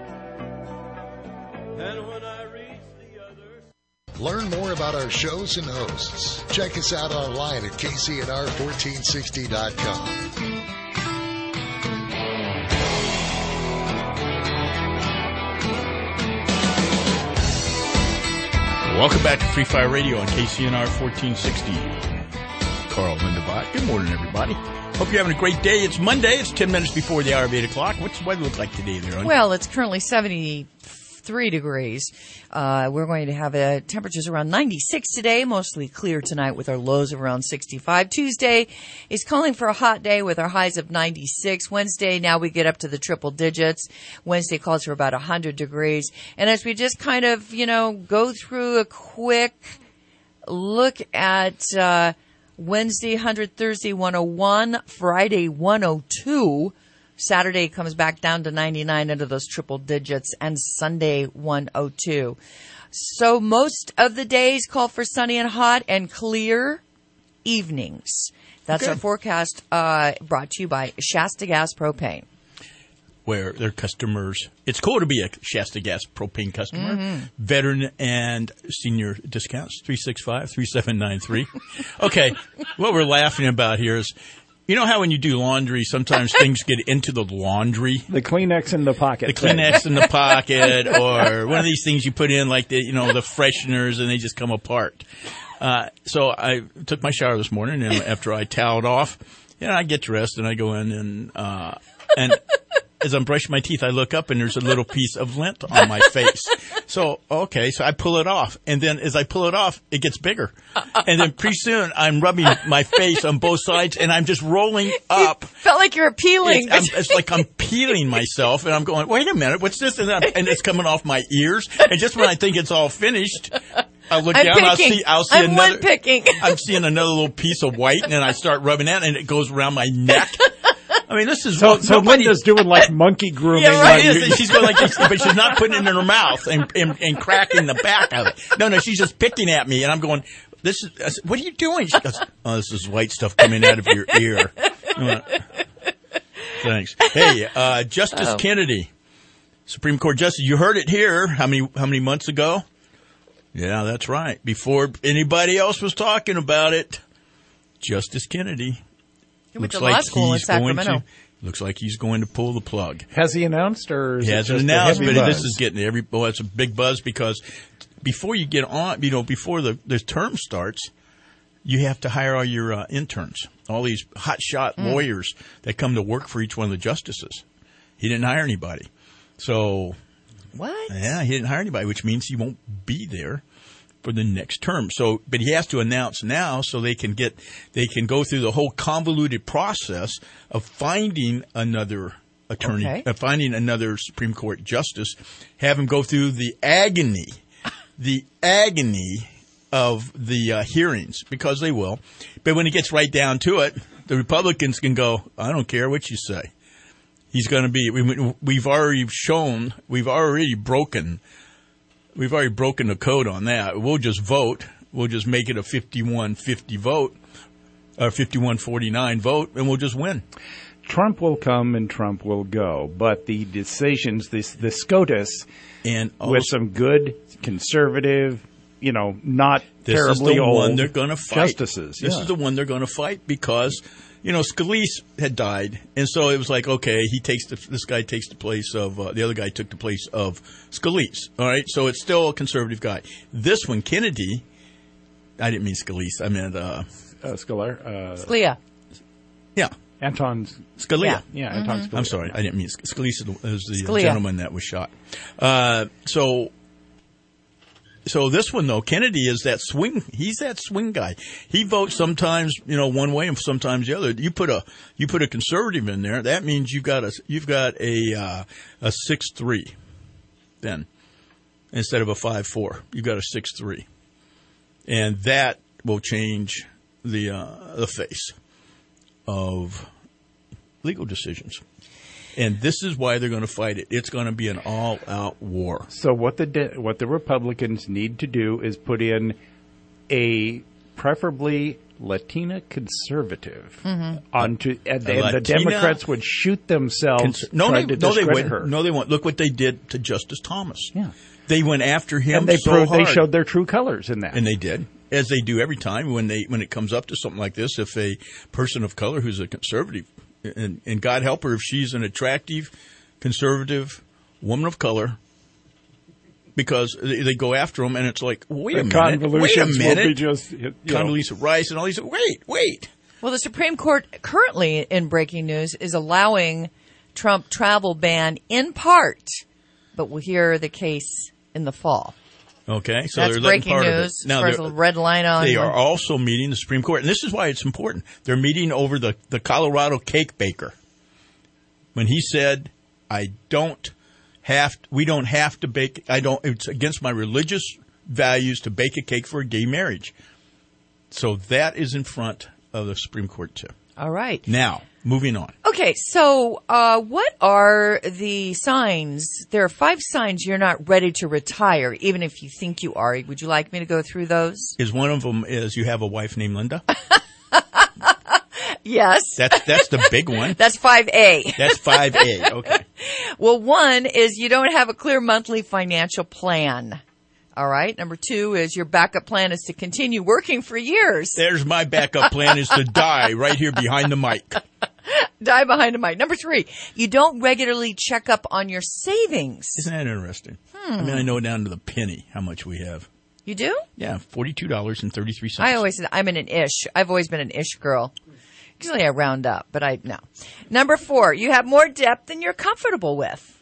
and when I reach Learn more about our shows and hosts. Check us out online at KCNR1460.com. Welcome back to Free Fire Radio on KCNR 1460. Carl Lindebach. Good morning, everybody. Hope you're having a great day. It's Monday. It's 10 minutes before the hour of 8 o'clock. What's the weather look like today there? Well, it's currently 73 degrees. We're going to have temperatures around 96 today, mostly clear tonight with our lows of around 65. Tuesday is calling for a hot day with our highs of 96. Wednesday, now we get up to the triple digits. Wednesday calls for about 100 degrees. And as we just kind of, go through a quick look at Wednesday, 100, Thursday, 101, Friday, 102. Saturday comes back down to 99 under those triple digits, and Sunday 102. So most of the days call for sunny and hot and clear evenings. That's our forecast brought to you by Shasta Gas Propane. Where their customers, it's cool to be a Shasta Gas Propane customer. Mm-hmm. Veteran and senior discounts, 365-3793. Okay, what we're laughing about here is, you know how when you do laundry, sometimes things get into the laundry? The Kleenex in the pocket. The Kleenex in the pocket, or one of these things you put in like the fresheners, and they just come apart. So I took my shower this morning, and after I toweled off, I get dressed and I go in, and as I'm brushing my teeth, I look up and there's a little piece of lint on my face. So I pull it off. And then as I pull it off, it gets bigger. And then pretty soon I'm rubbing my face on both sides and I'm just rolling up. You felt like you're peeling. It's like I'm peeling myself and I'm going, wait a minute, what's this? And it's coming off my ears. And just when I think it's all finished, I look down, I'll see another, I'm seeing another little piece of white, and then I start rubbing that and it goes around my neck. I mean, this is so Linda's doing like monkey grooming. Yeah, right. She's going like this, but she's not putting it in her mouth and cracking the back of it. No, she's just picking at me, and I'm going, what are you doing? She goes, oh, this is white stuff coming out of your ear. Thanks. Hey, Justice Kennedy, Supreme Court Justice, you heard it here. How many months ago? Yeah, that's right. Before anybody else was talking about it, Justice Kennedy. Looks like he's going to pull the plug. Has he announced, or he hasn't announced? But this is getting it's a big buzz because before you get on, before the term starts, you have to hire all your interns, all these hotshot lawyers that come to work for each one of the justices. He didn't hire anybody, so what? Yeah, he didn't hire anybody, which means he won't be there for the next term. So, but he has to announce now so they can go through the whole convoluted process of finding another attorney, finding another Supreme Court justice, have him go through the agony of the hearings, because they will. But when it gets right down to it, the Republicans can go, I don't care what you say. He's going to be, we've already broken the code on that. We'll just vote. We'll just make it a 51-50 vote, or 51-49 vote, and we'll just win. Trump will come and Trump will go, but the decisions, the SCOTUS, and with some good conservative, not terribly old one they're going to fight. Justices. This is the one they're going to fight because, Scalise had died, and so it was like, okay, this guy takes the place of the other guy took the place of Scalise. All right, so it's still a conservative guy. This one, Kennedy, I didn't mean Scalise. I meant Scalia. Yeah. Anton Scalia. Yeah, Anton Scalia. I'm sorry, I didn't mean Scalise is the Scalia. gentleman that was shot. So this one, though, Kennedy is that swing. He's that swing guy. He votes sometimes, one way and sometimes the other. You put a conservative in there, that means you've got a 6-3 then instead of a 5-4. You've got a 6-3. And that will change the face of legal decisions. And this is why they're going to fight it. It's going to be an all-out war. So what the Republicans need to do is put in a preferably Latina conservative onto, and the Democrats would shoot themselves trying to discredit her. No, they won't. Look what they did to Justice Thomas. Yeah, they went after him. And they hard. They showed their true colors in that, and they did, as they do every time when it comes up to something like this. If a person of color who's a conservative. And God help her if she's an attractive, conservative woman of color, because they go after them, and it's like, wait a minute. Condoleezza Rice and all these. Wait. Well, the Supreme Court currently, in breaking news, is allowing Trump travel ban in part, but we'll hear the case in the fall. Okay, so that's they're letting breaking part news. Of it. Now, as far as the red line on. They are also meeting the Supreme Court, and this is why it's important. They're meeting over the Colorado cake baker. When he said, we don't have to bake. It's against my religious values to bake a cake for a gay marriage. So that is in front of the Supreme Court too. All right. Now, moving on. Okay, so what are the signs? There are 5 signs you're not ready to retire, even if you think you are. Would you like me to go through those? Is one of them you have a wife named Linda? Yes. That's the big one. That's 5A. That's 5A, okay. Well, 1 is you don't have a clear monthly financial plan. All right. Number 2 is your backup plan is to continue working for years. There's my backup plan is to die right here behind the mic. Die behind the mic. Number 3, you don't regularly check up on your savings. Isn't that interesting? I mean, I know down to the penny how much we have. You do? Yeah, $42.33. I'm in an ish. I've always been an ish girl. Usually I round up, but no. Number 4, you have more debt than you're comfortable with.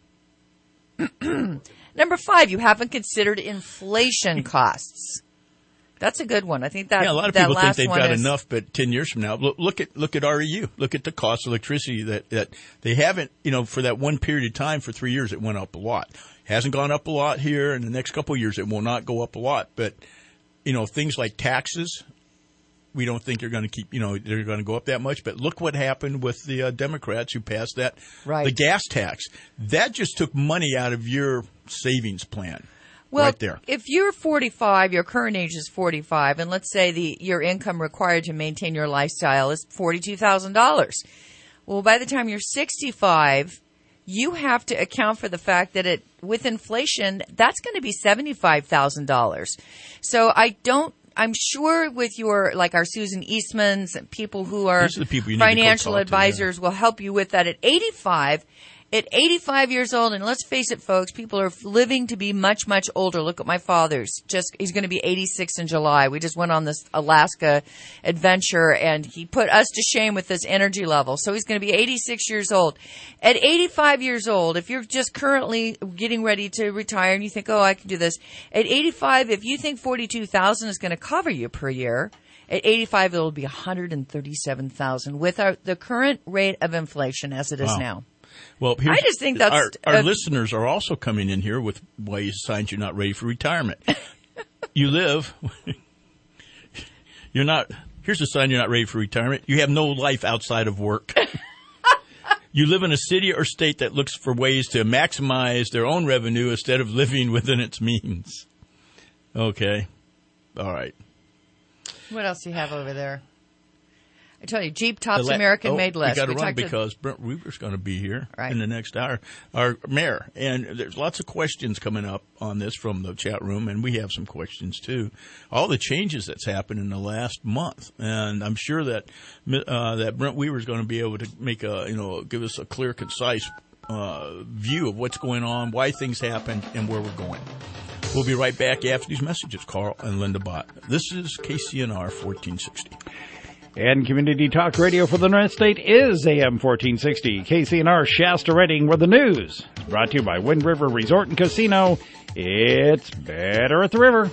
Number 5, you haven't considered inflation costs. That's a good one. I think that a lot of people think they've got is enough, but 10 years from now, look at REU. Look at the cost of electricity that they haven't, for that one period of time for 3 years, it went up a lot. Hasn't gone up a lot here. In the next couple of years, it will not go up a lot. But, things like taxes, we don't think they're going to keep, they're going to go up that much. But look what happened with the Democrats who passed that, the gas tax. That just took money out of your savings plan. Well, right there. If you're 45, your current age is 45, and let's say your income required to maintain your lifestyle is $42,000. Well, by the time you're 65, you have to account for the fact that with inflation, that's going to be $75,000. So I'm sure with our Susan Eastmans and people who are these are the people you financial need to advisors will help you with that at 85. At 85 years old, and let's face it, folks, people are living to be much, much older. Look at my father's. He's going to be 86 in July. We just went on this Alaska adventure, and he put us to shame with this energy level. So he's going to be 86 years old. At 85 years old, if you're just currently getting ready to retire and you think, oh, I can do this. At 85, if you think $42,000 is going to cover you per year, at 85, it'll be $137,000 with the current rate of inflation as it is now. Well, I just think that's our listeners are also coming in here with signs you're not ready for retirement. You're not. Here's a sign you're not ready for retirement. You have no life outside of work. You live in a city or state that looks for ways to maximize their own revenue instead of living within its means. Okay. All right. What else do you have over there? I tell you, Jeep tops American-made list. We got to run because Brent Weaver's going to be here in the next hour, our mayor. And there's lots of questions coming up on this from the chat room, and we have some questions too. All the changes that's happened in the last month, and I'm sure that that Brent Weaver's going to be able to make give us a clear, concise view of what's going on, why things happened, and where we're going. We'll be right back after these messages. Carl and Linda Bott. This is KCNR 1460. And Community Talk Radio for the North State is AM 1460. KCNR Shasta Redding, where the news is brought to you by Wind River Resort and Casino. It's better at the river.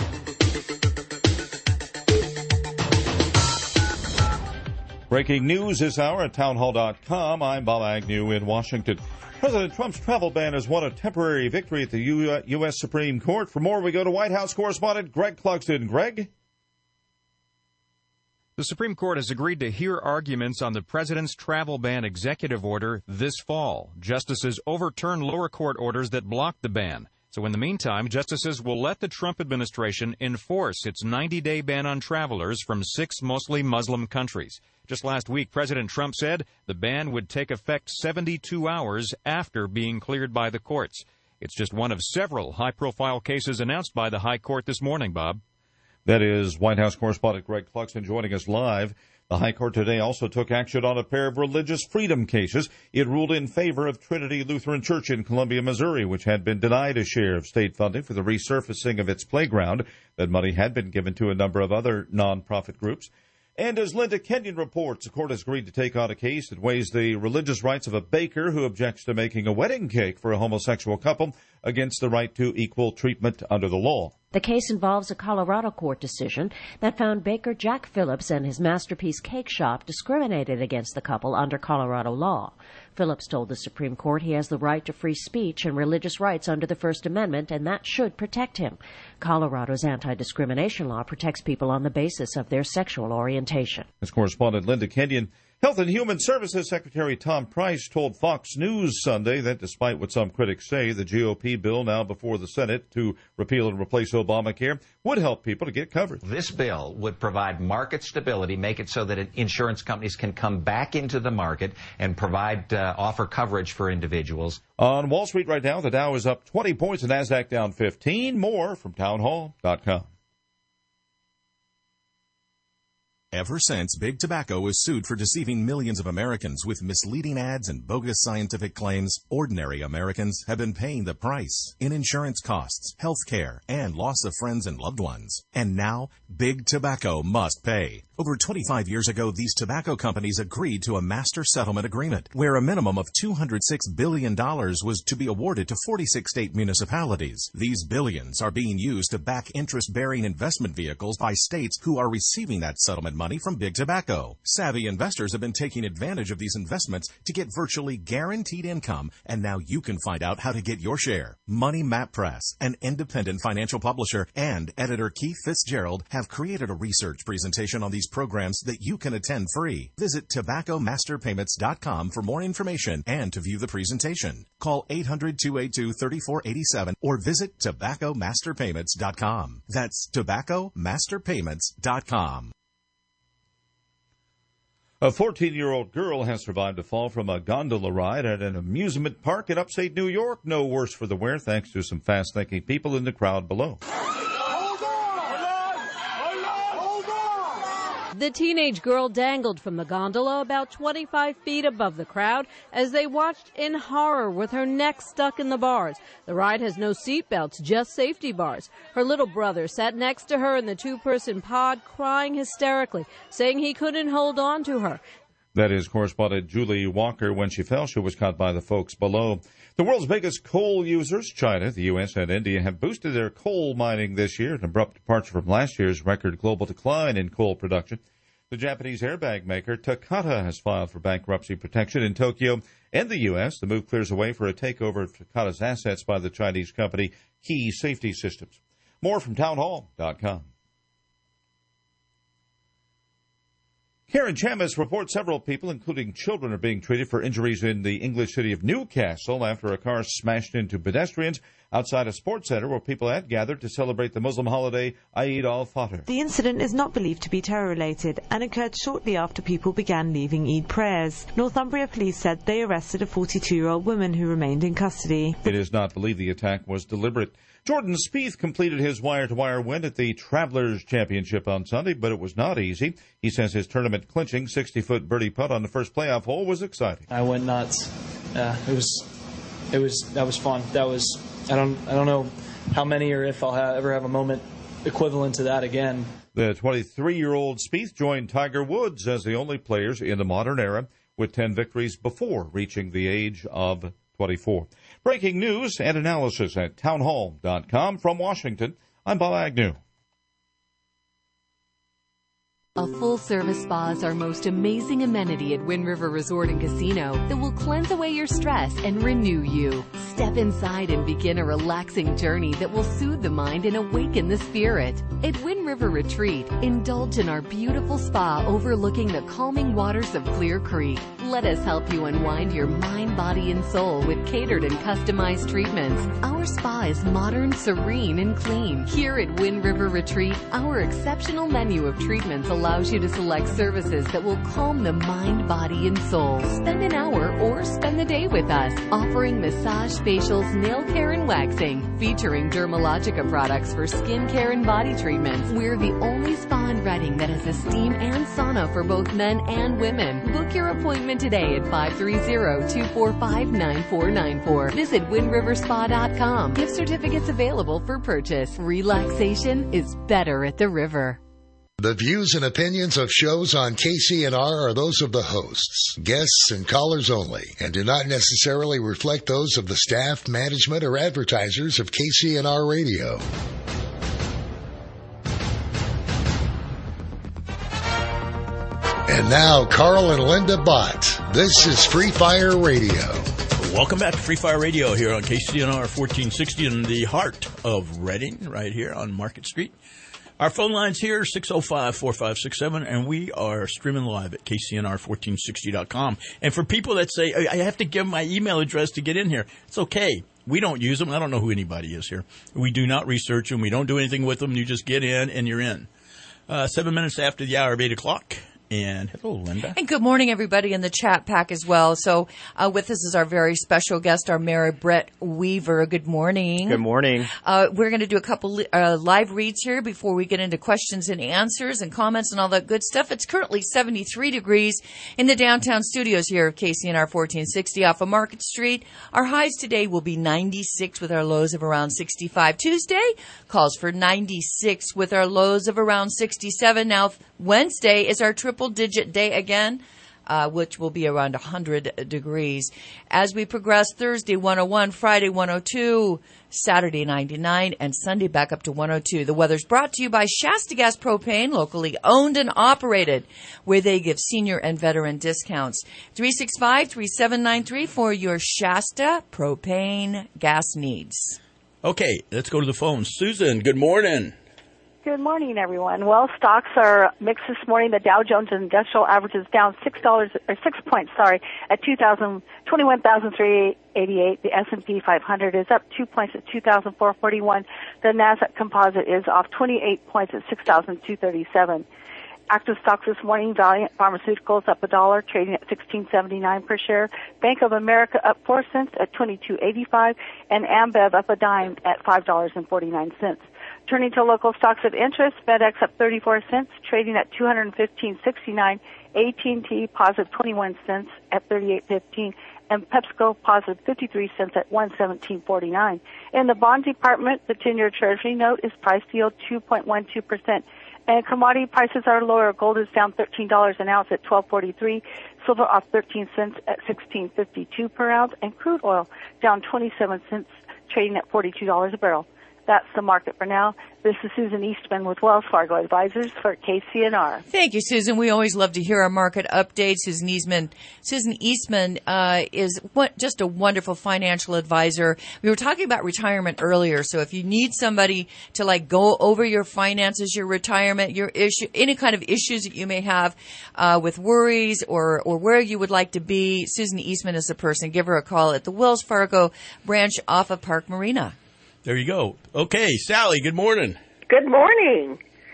Breaking news this hour at townhall.com. I'm Bob Agnew in Washington. President Trump's travel ban has won a temporary victory at the U.S. Supreme Court. For more, we go to White House correspondent Greg Clugston. Greg? The Supreme Court has agreed to hear arguments on the president's travel ban executive order this fall. Justices overturned lower court orders that blocked the ban. So in the meantime, justices will let the Trump administration enforce its 90-day ban on travelers from 6 mostly Muslim countries. Just last week, President Trump said the ban would take effect 72 hours after being cleared by the courts. It's just one of several high-profile cases announced by the High Court this morning, Bob. That is White House correspondent Greg Clugston joining us live. The High Court today also took action on a pair of religious freedom cases. It ruled in favor of Trinity Lutheran Church in Columbia, Missouri, which had been denied a share of state funding for the resurfacing of its playground. That money had been given to a number of other nonprofit groups. And as Linda Kenyon reports, the court has agreed to take on a case that weighs the religious rights of a baker who objects to making a wedding cake for a homosexual couple against the right to equal treatment under the law. The case involves a Colorado court decision that found baker Jack Phillips and his Masterpiece Cake Shop discriminated against the couple under Colorado law. Phillips told the Supreme Court he has the right to free speech and religious rights under the First Amendment, and that should protect him. Colorado's anti-discrimination law protects people on the basis of their sexual orientation. As correspondent Linda Kenyon, Health and Human Services Secretary Tom Price told Fox News Sunday that despite what some critics say, the GOP bill now before the Senate to repeal and replace Obamacare would help people to get coverage. This bill would provide market stability, make it so that insurance companies can come back into the market and provide offer coverage for individuals. On Wall Street right now, the Dow is up 20 points, the NASDAQ down 15. More from townhall.com. Ever since Big Tobacco was sued for deceiving millions of Americans with misleading ads and bogus scientific claims, ordinary Americans have been paying the price in insurance costs, health care, and loss of friends and loved ones. And now, Big Tobacco must pay. Over 25 years ago, these tobacco companies agreed to a master settlement agreement where a minimum of $206 billion was to be awarded to 46 state municipalities. These billions are being used to back interest-bearing investment vehicles by states who are receiving that settlement money from Big Tobacco. Savvy investors have been taking advantage of these investments to get virtually guaranteed income, and now you can find out how to get your share. Money Map Press, an independent financial publisher, and editor Keith Fitzgerald have created a research presentation on these programs that you can attend free. Visit TobaccoMasterPayments.com for more information and to view the presentation. Call 800-282-3487 or visit TobaccoMasterPayments.com. That's TobaccoMasterPayments.com. A 14-year-old girl has survived a fall from a gondola ride at an amusement park in upstate New York. No worse for the wear, thanks to some fast-thinking people in the crowd below. The teenage girl dangled from the gondola about 25 feet above the crowd as they watched in horror with her neck stuck in the bars. The ride has no seat belts, just safety bars. Her little brother sat next to her in the two-person pod, crying hysterically, saying he couldn't hold on to her. That is correspondent Julie Walker. When she fell, she was caught by the folks below. The world's biggest coal users, China, the U.S., and India, have boosted their coal mining this year, an abrupt departure from last year's record global decline in coal production. The Japanese airbag maker Takata has filed for bankruptcy protection in Tokyo and the U.S. The move clears a way for a takeover of Takata's assets by the Chinese company Key Safety Systems. More from townhall.com. Karen Chamis reports several people, including children, are being treated for injuries in the English city of Newcastle after a car smashed into pedestrians outside a sports center where people had gathered to celebrate the Muslim holiday Eid al-Fitr. The incident is not believed to be terror-related and occurred shortly after people began leaving Eid prayers. Northumbria police said they arrested a 42-year-old woman who remained in custody. It is not believed the attack was deliberate. Jordan Spieth completed his wire-to-wire win at the Travelers Championship on Sunday, but it was not easy. He says his tournament-clinching 60-foot birdie putt on the first playoff hole was exciting. I went nuts. That was fun. I don't know how many or if I'll ever have a moment equivalent to that again. The 23-year-old Spieth joined Tiger Woods as the only players in the modern era with 10 victories before reaching the age of 24. Breaking news and analysis at townhall.com. From Washington, I'm Bob Agnew. A full-service spa is our most amazing amenity at Wind River Resort and Casino that will cleanse away your stress and renew you. Step inside and begin a relaxing journey that will soothe the mind and awaken the spirit. At Wind River Retreat, indulge in our beautiful spa overlooking the calming waters of Clear Creek. Let us help you unwind your mind, body, and soul with catered and customized treatments. Our spa is modern, serene, and clean. Here at Wind River Retreat, our exceptional menu of treatments allows you to select services that will calm the mind, body, and soul. Spend an hour or spend the day with us, offering massage, facials, nail care, and waxing, featuring Dermalogica products for skin care and body treatments. We're the only spa in Reading that has a steam and sauna for both men and women. Book your appointment today at 530-245-9494. Visit windriverspa.com. Gift certificates available for purchase. Relaxation is better at the river. The views and opinions of shows on KCNR are those of the hosts, guests, and callers only, and do not necessarily reflect those of the staff, management, or advertisers of KCNR Radio. And now, Carl and Linda Bott. This is Free Fire Radio. Welcome back to Free Fire Radio here on KCNR 1460 in the heart of Reading, right here on Market Street. Our phone line's here, 605-4567, and we are streaming live at KCNR1460.com. And for people that say, I have to give my email address to get in here, it's okay. We don't use them. I don't know who anybody is here. We do not research them. We don't do anything with them. You just get in, and you're in. 7 minutes after the hour of 8 o'clock. And hello, Linda. And good morning, everybody in the chat pack as well. So with us is our very special guest, our Mayor Brett Weaver. Good morning. Good morning. We're going to do a couple live reads here before we get into questions and answers and comments and all that good stuff. It's currently 73 degrees in the downtown studios here of KCNR 1460 off of Market Street. Our highs today will be 96 with our lows of around 65. Tuesday calls for 96 with our lows of around 67. Now, Wednesday is our triple-digit day again, which will be around 100 degrees. As we progress, Thursday 101, Friday 102, Saturday 99, and Sunday back up to 102. The weather's brought to you by Shasta Gas Propane, locally owned and operated, where they give senior and veteran discounts. 365-3793 for your Shasta Propane gas needs. Okay, let's go to the phone. Susan, good morning. Good morning, everyone. Well, stocks are mixed this morning. The Dow Jones Industrial Average is down 6 points, at 21,388. The S&P 500 is up 2 points at 2,441. The Nasdaq Composite is off 28 points at 6,237. Active stocks this morning: Valiant Pharmaceuticals up $1, trading at $16.79 per share. Bank of America up 4 cents at $22.85, and Ambev up a dime at $5.49. Turning to local stocks of interest, FedEx up 34 cents, trading at $215.69. AT&T positive 21 cents at 38.15, and PepsiCo positive 53 cents at 117.49. In the bond department, the 10-year Treasury note is priced yield 2.12%, and commodity prices are lower. Gold is down $13 an ounce at $12.43, silver off 13 cents at $16.52 per ounce, and crude oil down 27 cents, trading at $42 a barrel. That's the market for now. This is Susan Eastman with Wells Fargo Advisors for KCNR. Thank you, Susan. We always love to hear our market updates. Susan Eastman is just a wonderful financial advisor. We were talking about retirement earlier, so if you need somebody to go over your finances, your retirement, your issue, any kind of issues that you may have with worries or where you would like to be, Susan Eastman is the person. Give her a call at the Wells Fargo branch off of Park Marina. There you go. Okay, Sally, good morning. Good morning.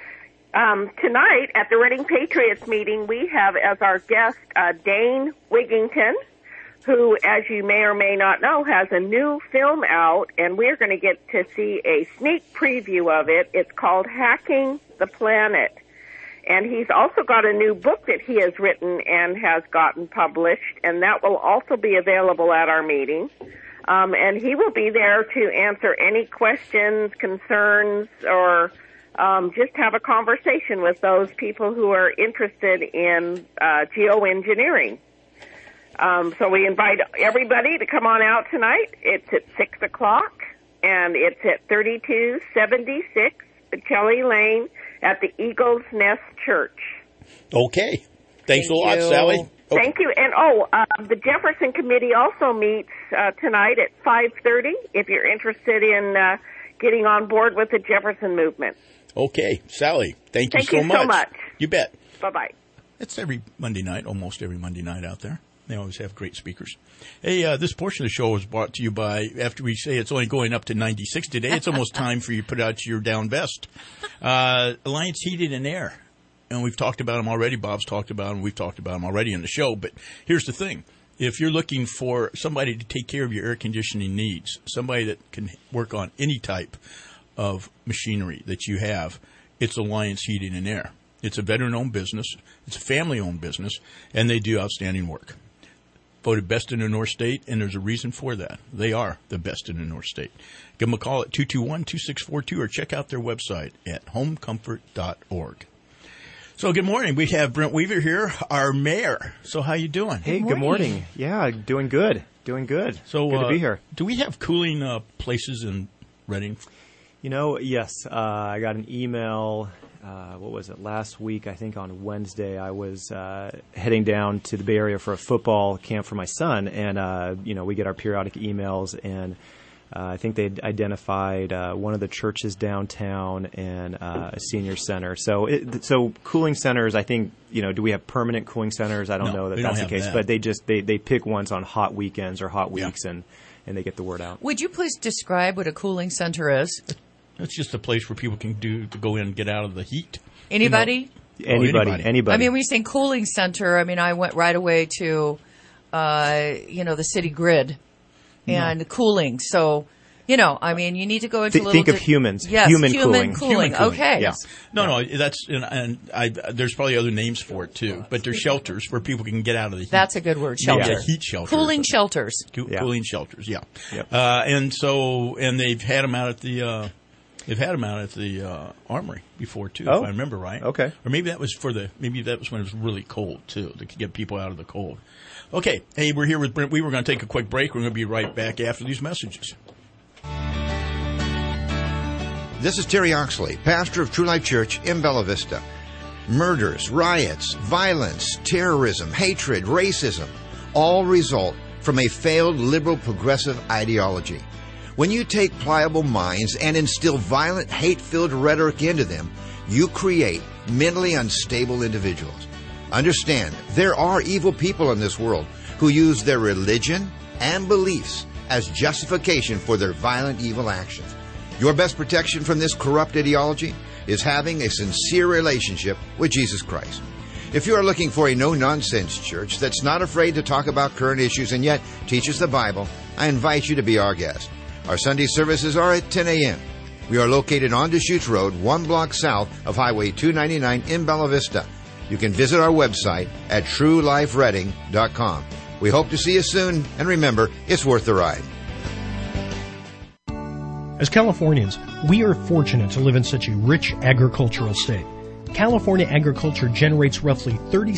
Tonight at the Reading Patriots meeting, we have as our guest Dane Wigington, who, as you may or may not know, has a new film out, and we're going to get to see a sneak preview of it. It's called Hacking the Planet. And he's also got a new book that he has written and has gotten published, and that will also be available at our meeting. And he will be there to answer any questions, concerns, or just have a conversation with those people who are interested in geoengineering. So we invite everybody to come on out tonight. It's at 6 o'clock, and it's at 3276 Kelly Lane at the Eagle's Nest Church. Okay. Thanks a lot, Sally. Thank you. And, the Jefferson Committee also meets tonight at 5:30 if you're interested in getting on board with the Jefferson movement. Okay. Sally, thank you so much. Thank you so much. You bet. Bye-bye. It's every Monday night, almost every Monday night out there. They always have great speakers. Hey, this portion of the show was brought to you by, after we say it's only going up to 96 today, it's almost time for you to put out your down vest. Alliance Heating and Air. And we've talked about them already. Bob's talked about them. We've talked about them already in the show. But here's the thing. If you're looking for somebody to take care of your air conditioning needs, somebody that can work on any type of machinery that you have, it's Alliance Heating and Air. It's a veteran-owned business. It's a family-owned business, and they do outstanding work. Voted best in the North State, and there's a reason for that. They are the best in the North State. Give them a call at 221-2642 or check out their website at homecomfort.org. So good morning. We have Brent Weaver here, our mayor. So how you doing? Hey, good morning. Yeah, doing good. So good to be here. Do we have cooling places in Reading? Yes. I got an email, last week, I think on Wednesday. I was heading down to the Bay Area for a football camp for my son, and, we get our periodic emails, and I think they identified one of the churches downtown and a senior center. So cooling centers, I think, do we have permanent cooling centers? I don't know that that's the case, but they pick ones on hot weekends or hot weeks, and they get the word out. Would you please describe what a cooling center is? It's just a place where people can go in and get out of the heat. Anybody? Anybody. I mean, when you say cooling center, I went right away to, the city grid. And cooling. So, you need to go into think of humans. Yes, human cooling. cooling. Okay. Yes. No, that's there's probably other names for it too, but they're shelters where people can get out of the heat. That's a good word, shelter. Yeah, heat shelters. Cooling shelters. Cooling shelters, yeah. Yep. And they've had them out at the Armory before too, if I remember right. Okay. Or maybe that was when it was really cold too, to get people out of the cold. Okay. Hey, we're here with Brent. We were going to take a quick break. We're going to be right back after these messages. This is Terry Oxley, pastor of True Life Church in Bella Vista. Murders, riots, violence, terrorism, hatred, racism, all result from a failed liberal progressive ideology. When you take pliable minds and instill violent, hate-filled rhetoric into them, you create mentally unstable individuals. Understand, there are evil people in this world who use their religion and beliefs as justification for their violent, evil actions. Your best protection from this corrupt ideology is having a sincere relationship with Jesus Christ. If you are looking for a no-nonsense church that's not afraid to talk about current issues and yet teaches the Bible, I invite you to be our guest. Our Sunday services are at 10 a.m. We are located on Deschutes Road, 1 block south of Highway 299 in Bella Vista. You can visit our website at truelifereading.com. We hope to see you soon, and remember, it's worth the ride. As Californians, we are fortunate to live in such a rich agricultural state. California agriculture generates roughly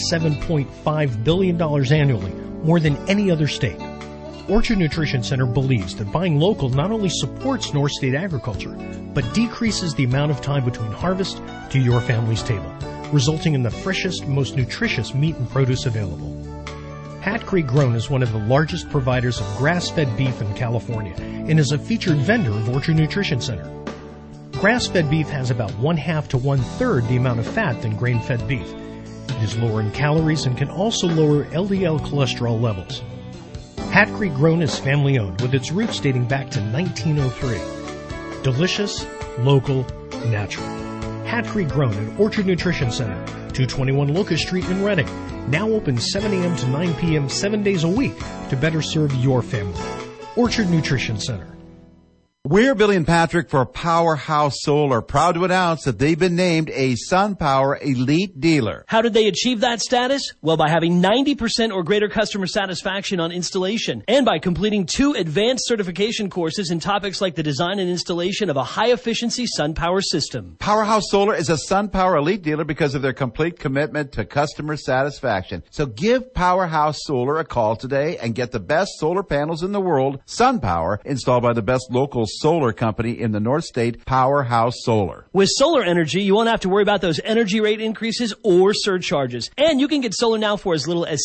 $37.5 billion annually, more than any other state. Orchard Nutrition Center believes that buying local not only supports North State agriculture, but decreases the amount of time between harvest to your family's table, resulting in the freshest, most nutritious meat and produce available. Hat Creek Grown is one of the largest providers of grass-fed beef in California and is a featured vendor of Orchard Nutrition Center. Grass-fed beef has about 1/2 to 1/3 the amount of fat than grain-fed beef. It is lower in calories and can also lower LDL cholesterol levels. Hat Creek Grown is family-owned with its roots dating back to 1903. Delicious, local, natural. Hat Creek Grown at Orchard Nutrition Center, 221 Locust Street in Redding. Now open 7 a.m. to 9 p.m. 7 days a week to better serve your family. Orchard Nutrition Center. We're Billy and Patrick for Powerhouse Solar, proud to announce that they've been named a SunPower Elite Dealer. How did they achieve that status? Well, by having 90% or greater customer satisfaction on installation, and by completing 2 advanced certification courses in topics like the design and installation of a high-efficiency SunPower system. Powerhouse Solar is a SunPower Elite Dealer because of their complete commitment to customer satisfaction. So give Powerhouse Solar a call today and get the best solar panels in the world, SunPower, installed by the best local solar company in the North State, Powerhouse Solar. With solar energy, you won't have to worry about those energy rate increases or surcharges. And you can get solar now for as little as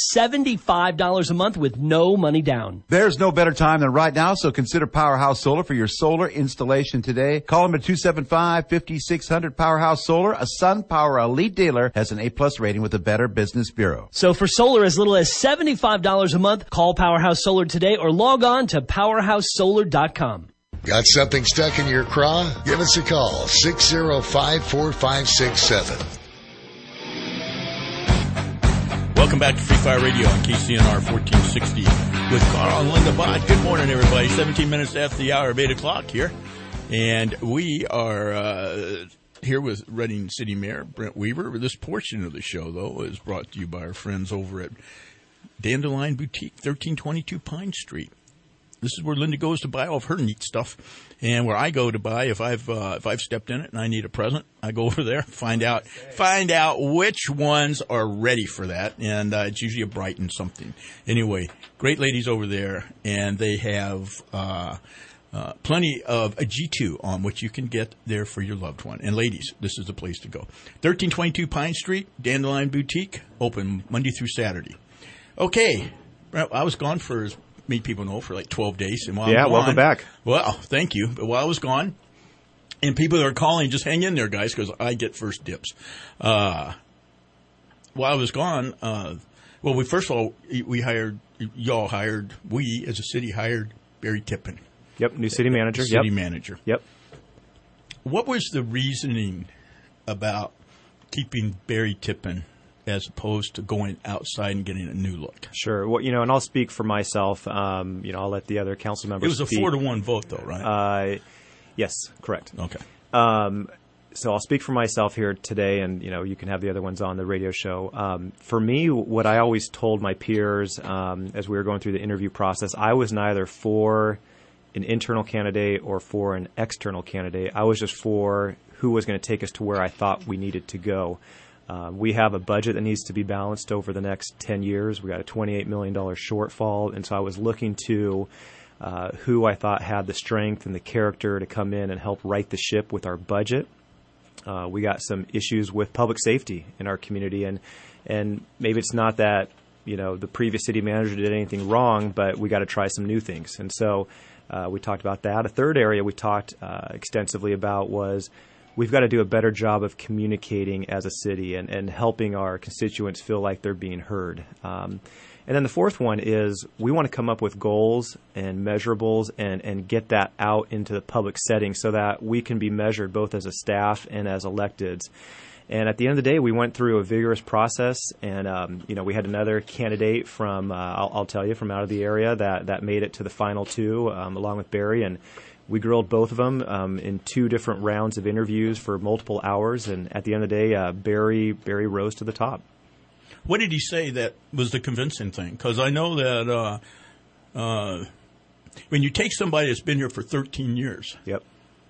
$75 a month with no money down. There's no better time than right now, so consider Powerhouse Solar for your solar installation today. Call them at 275-5600 Powerhouse Solar. A SunPower Elite Dealer has an A+ rating with the Better Business Bureau. So for solar as little as $75 a month, call Powerhouse Solar today or log on to powerhousesolar.com. Got something stuck in your craw? Give us a call, 605-4567. Welcome back to Free Fire Radio on KCNR 1460 with Carl and Linda Bott. Good morning, everybody. 17 minutes after the hour of 8 o'clock here. And we are here with Reading City Mayor Brent Weaver. This portion of the show, though, is brought to you by our friends over at Dandelion Boutique, 1322 Pine Street. This is where Linda goes to buy all of her neat stuff, and where I go to buy if I've stepped in it and I need a present, I go over there, find out which ones are ready for that, and it's usually a Brighton something. Anyway, great ladies over there, and they have plenty of a G2 on which you can get there for your loved one. And ladies, this is the place to go. 1322 Pine Street, Dandelion Boutique, open Monday through Saturday. Okay, I was gone for many people know for like 12 days. And while I'm gone, welcome back. Well, thank you. But while I was gone, and people are calling, just hang in there, guys, because I get first dibs. While I was gone, first of all, we as a city hired Barry Tippin. Yep, new city manager. City manager. Yep. What was the reasoning about keeping Barry Tippin as opposed to going outside and getting a new look? Sure. Well, and I'll speak for myself. I'll let the other council members speak. It was a 4-1 vote, though, right? Yes, correct. Okay. So I'll speak for myself here today, and, you can have the other ones on the radio show. For me, what I always told my peers as we were going through the interview process, I was neither for an internal candidate or for an external candidate. I was just for who was going to take us to where I thought we needed to go. We have a budget that needs to be balanced over the next 10 years. We got a $28 million shortfall, and so I was looking to who I thought had the strength and the character to come in and help right the ship with our budget. We got some issues with public safety in our community, and maybe it's not that the previous city manager did anything wrong, but we got to try some new things. And so we talked about that. A third area we talked extensively about was we've got to do a better job of communicating as a city and helping our constituents feel like they're being heard. And then the fourth one is we want to come up with goals and measurables and get that out into the public setting so that we can be measured both as a staff and as electeds. And at the end of the day, we went through a vigorous process, and we had another candidate from I'll tell you, from out of the area that made it to the final two along with Barry, and We grilled both of them in 2 different rounds of interviews for multiple hours, and at the end of the day, Barry rose to the top. What did he say that was the convincing thing? Because I know that when you take somebody that's been here for 13 years, yep,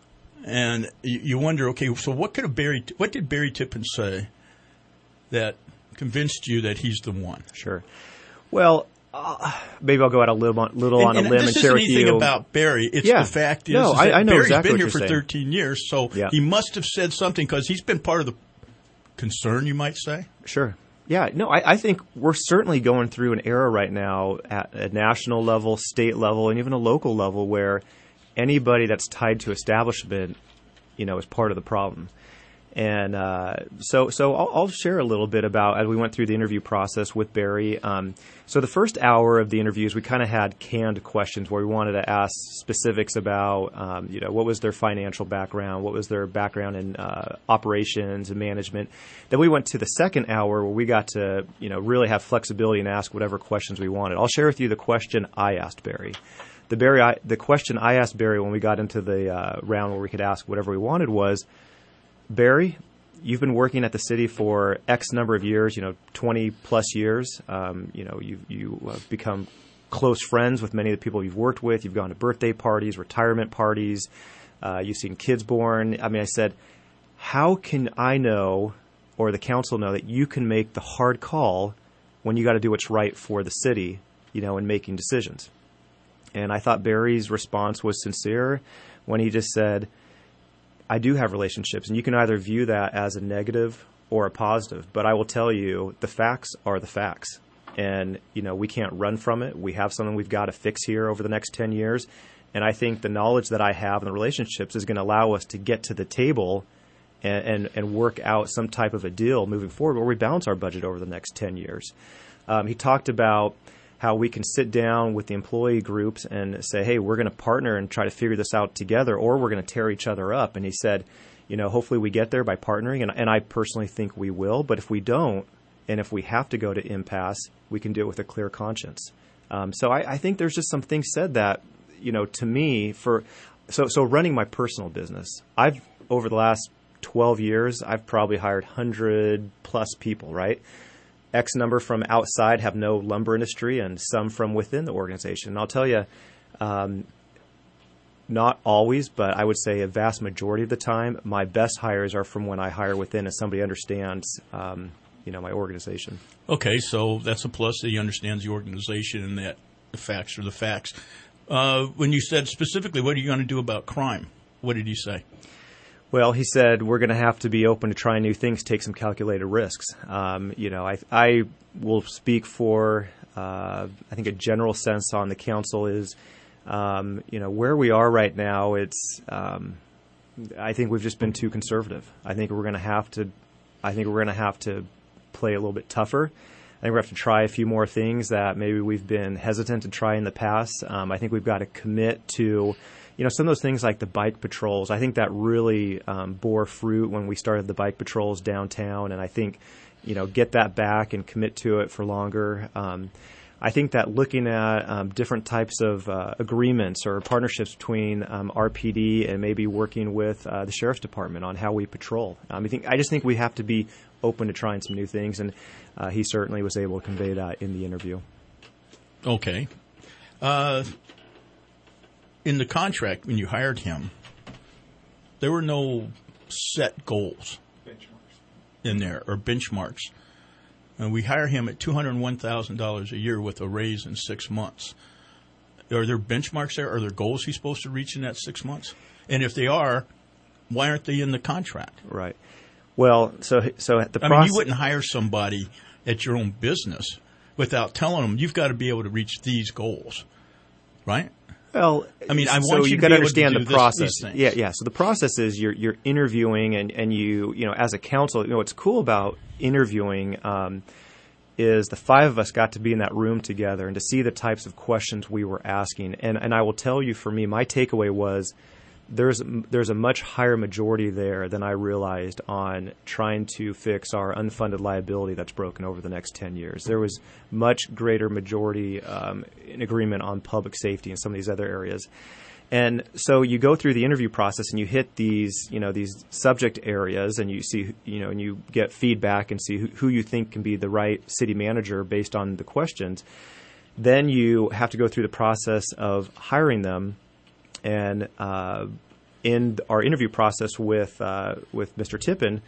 and you wonder, okay, so what did Barry Tippin say that convinced you that he's the one? Sure. Well, maybe I'll go out a little on a limb and share with you. This isn't anything about Barry. It's the fact is, that I know Barry's exactly been here what for you're 13 years, so he must have said something because he's been part of the concern, you might say. Sure. Yeah. No, I think we're certainly going through an era right now at a national level, state level, and even a local level where anybody that's tied to establishment, is part of the problem. And so I'll share a little bit about, as we went through the interview process with Barry. So the first hour of the interviews, we kind of had canned questions where we wanted to ask specifics about, what was their financial background, what was their background in operations and management. Then we went to the second hour where we got to, really have flexibility and ask whatever questions we wanted. I'll share with you the question I asked Barry. The question I asked Barry when we got into the round where we could ask whatever we wanted was, Barry, you've been working at the city for X number of years, 20 plus years. You have become close friends with many of the people you've worked with. You've gone to birthday parties, retirement parties. You've seen kids born. I said, how can I know, or the council know, that you can make the hard call when you got to do what's right for the city, in making decisions? And I thought Barry's response was sincere when he just said, I do have relationships, and you can either view that as a negative or a positive, but I will tell you the facts are the facts. And, we can't run from it. We have something we've got to fix here over the next 10 years. And I think the knowledge that I have and the relationships is going to allow us to get to the table and work out some type of a deal moving forward where we balance our budget over the next 10 years. He talked about how we can sit down with the employee groups and say, hey, we're going to partner and try to figure this out together, or we're going to tear each other up. And he said, hopefully we get there by partnering, and I personally think we will. But if we don't, and if we have to go to impasse, we can do it with a clear conscience. So I think there's just some things said that, to me, so running my personal business, over the last 12 years, I've probably hired 100 plus people, right? X number from outside have no lumber industry, and some from within the organization. And I'll tell you, not always, but I would say a vast majority of the time, my best hires are from when I hire within, as somebody understands, my organization. Okay, so that's a plus that he understands the organization and that the facts are the facts. When you said specifically, what are you going to do about crime? What did he say? Well, he said we're going to have to be open to trying new things, take some calculated risks. I will speak for, I think a general sense on the council is, where we are right now, I think we've just been too conservative. I think we're going to have to play a little bit tougher. I think we have to try a few more things that maybe we've been hesitant to try in the past. I think we've got to commit to some of those things like the bike patrols. I think that really bore fruit when we started the bike patrols downtown, and I think, get that back and commit to it for longer. I think that looking at different types of agreements or partnerships between RPD and maybe working with the Sheriff's Department on how we patrol. I just think we have to be open to trying some new things, and he certainly was able to convey that in the interview. Okay. In the contract, when you hired him, there were no set goals in there or benchmarks. And we hire him at $201,000 a year with a raise in 6 months. Are there benchmarks there? Are there goals he's supposed to reach in that 6 months? And if they are, why aren't they in the contract? Right. Well, so at the process, you wouldn't hire somebody at your own business without telling them you've got to be able to reach these goals, right? Well, I want you got to understand the process. These Yeah. So the process is you're interviewing, and you as a council, what's cool about interviewing is the five of us got to be in that room together and to see the types of questions we were asking. And I will tell you, for me, my takeaway was there's a much higher majority there than I realized on trying to fix our unfunded liability that's broken over the next 10 years. There was much greater majority in agreement on public safety and some of these other areas. And so you go through the interview process and you hit these subject areas, and you see, and you get feedback and see who you think can be the right city manager based on the questions. Then you have to go through the process of hiring them. And in our interview process with Mr. Tippin,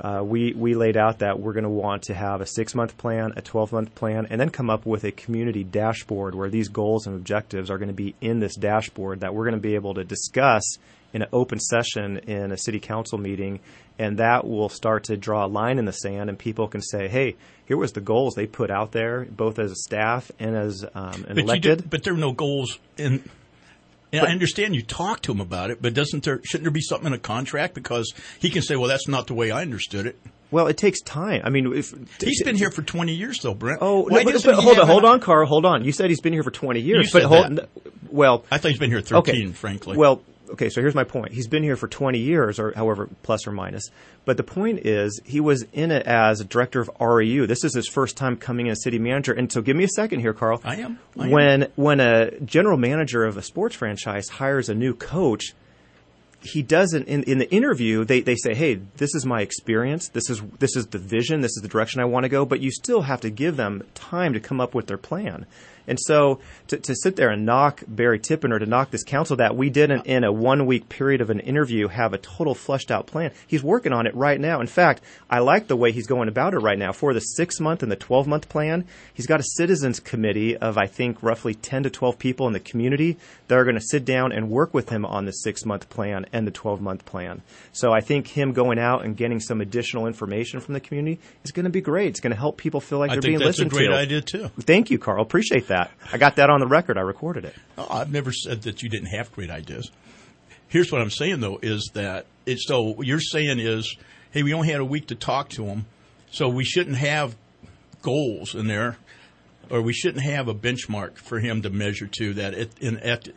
we laid out that we're going to want to have a 6-month plan, a 12-month plan, and then come up with a community dashboard where these goals and objectives are going to be in this dashboard that we're going to be able to discuss in an open session in a city council meeting, and that will start to draw a line in the sand, and people can say, hey, here was the goals they put out there, both as a staff and as an elected. But there are no goals in... Yeah, I understand you talk to him about it, but shouldn't there be something in a contract? Because he can say, well, that's not the way I understood it. Well, it takes time. I mean, he's been here for 20 years, though, Brent. Oh, no, but hold on, Carl, hold on. You said he's been here for 20 years. You said that. Well, I thought he's been here 13, frankly. Well, okay, so here's my point. He's been here for 20 years, or however, plus or minus. But the point is, he was in it as a director of REU. This is his first time coming in as city manager. And so give me a second here, Carl. I am. When a general manager of a sports franchise hires a new coach, he doesn't, in the interview, they say, hey, this is my experience. This is the vision. This is the direction I want to go. But you still have to give them time to come up with their plan. And so to sit there and knock Barry Tippin, or to knock this council that we didn't, in a 1-week period of an interview, have a total fleshed out plan. He's working on it right now. In fact, I like the way he's going about it right now. For the 6-month and the 12-month plan, he's got a citizens committee of, I think, roughly 10 to 12 people in the community that are going to sit down and work with him on the 6-month plan and the 12-month plan. So I think him going out and getting some additional information from the community is going to be great. It's going to help people feel like they're being listened to. I think that's a great idea, too. Thank you, Carl. Appreciate that. I got that on the record. I recorded it. Oh, I've never said that you didn't have great ideas. Here's what I'm saying, though, is that so what you're saying is, hey, we only had a week to talk to him, so we shouldn't have goals in there, or we shouldn't have a benchmark for him to measure to, that at the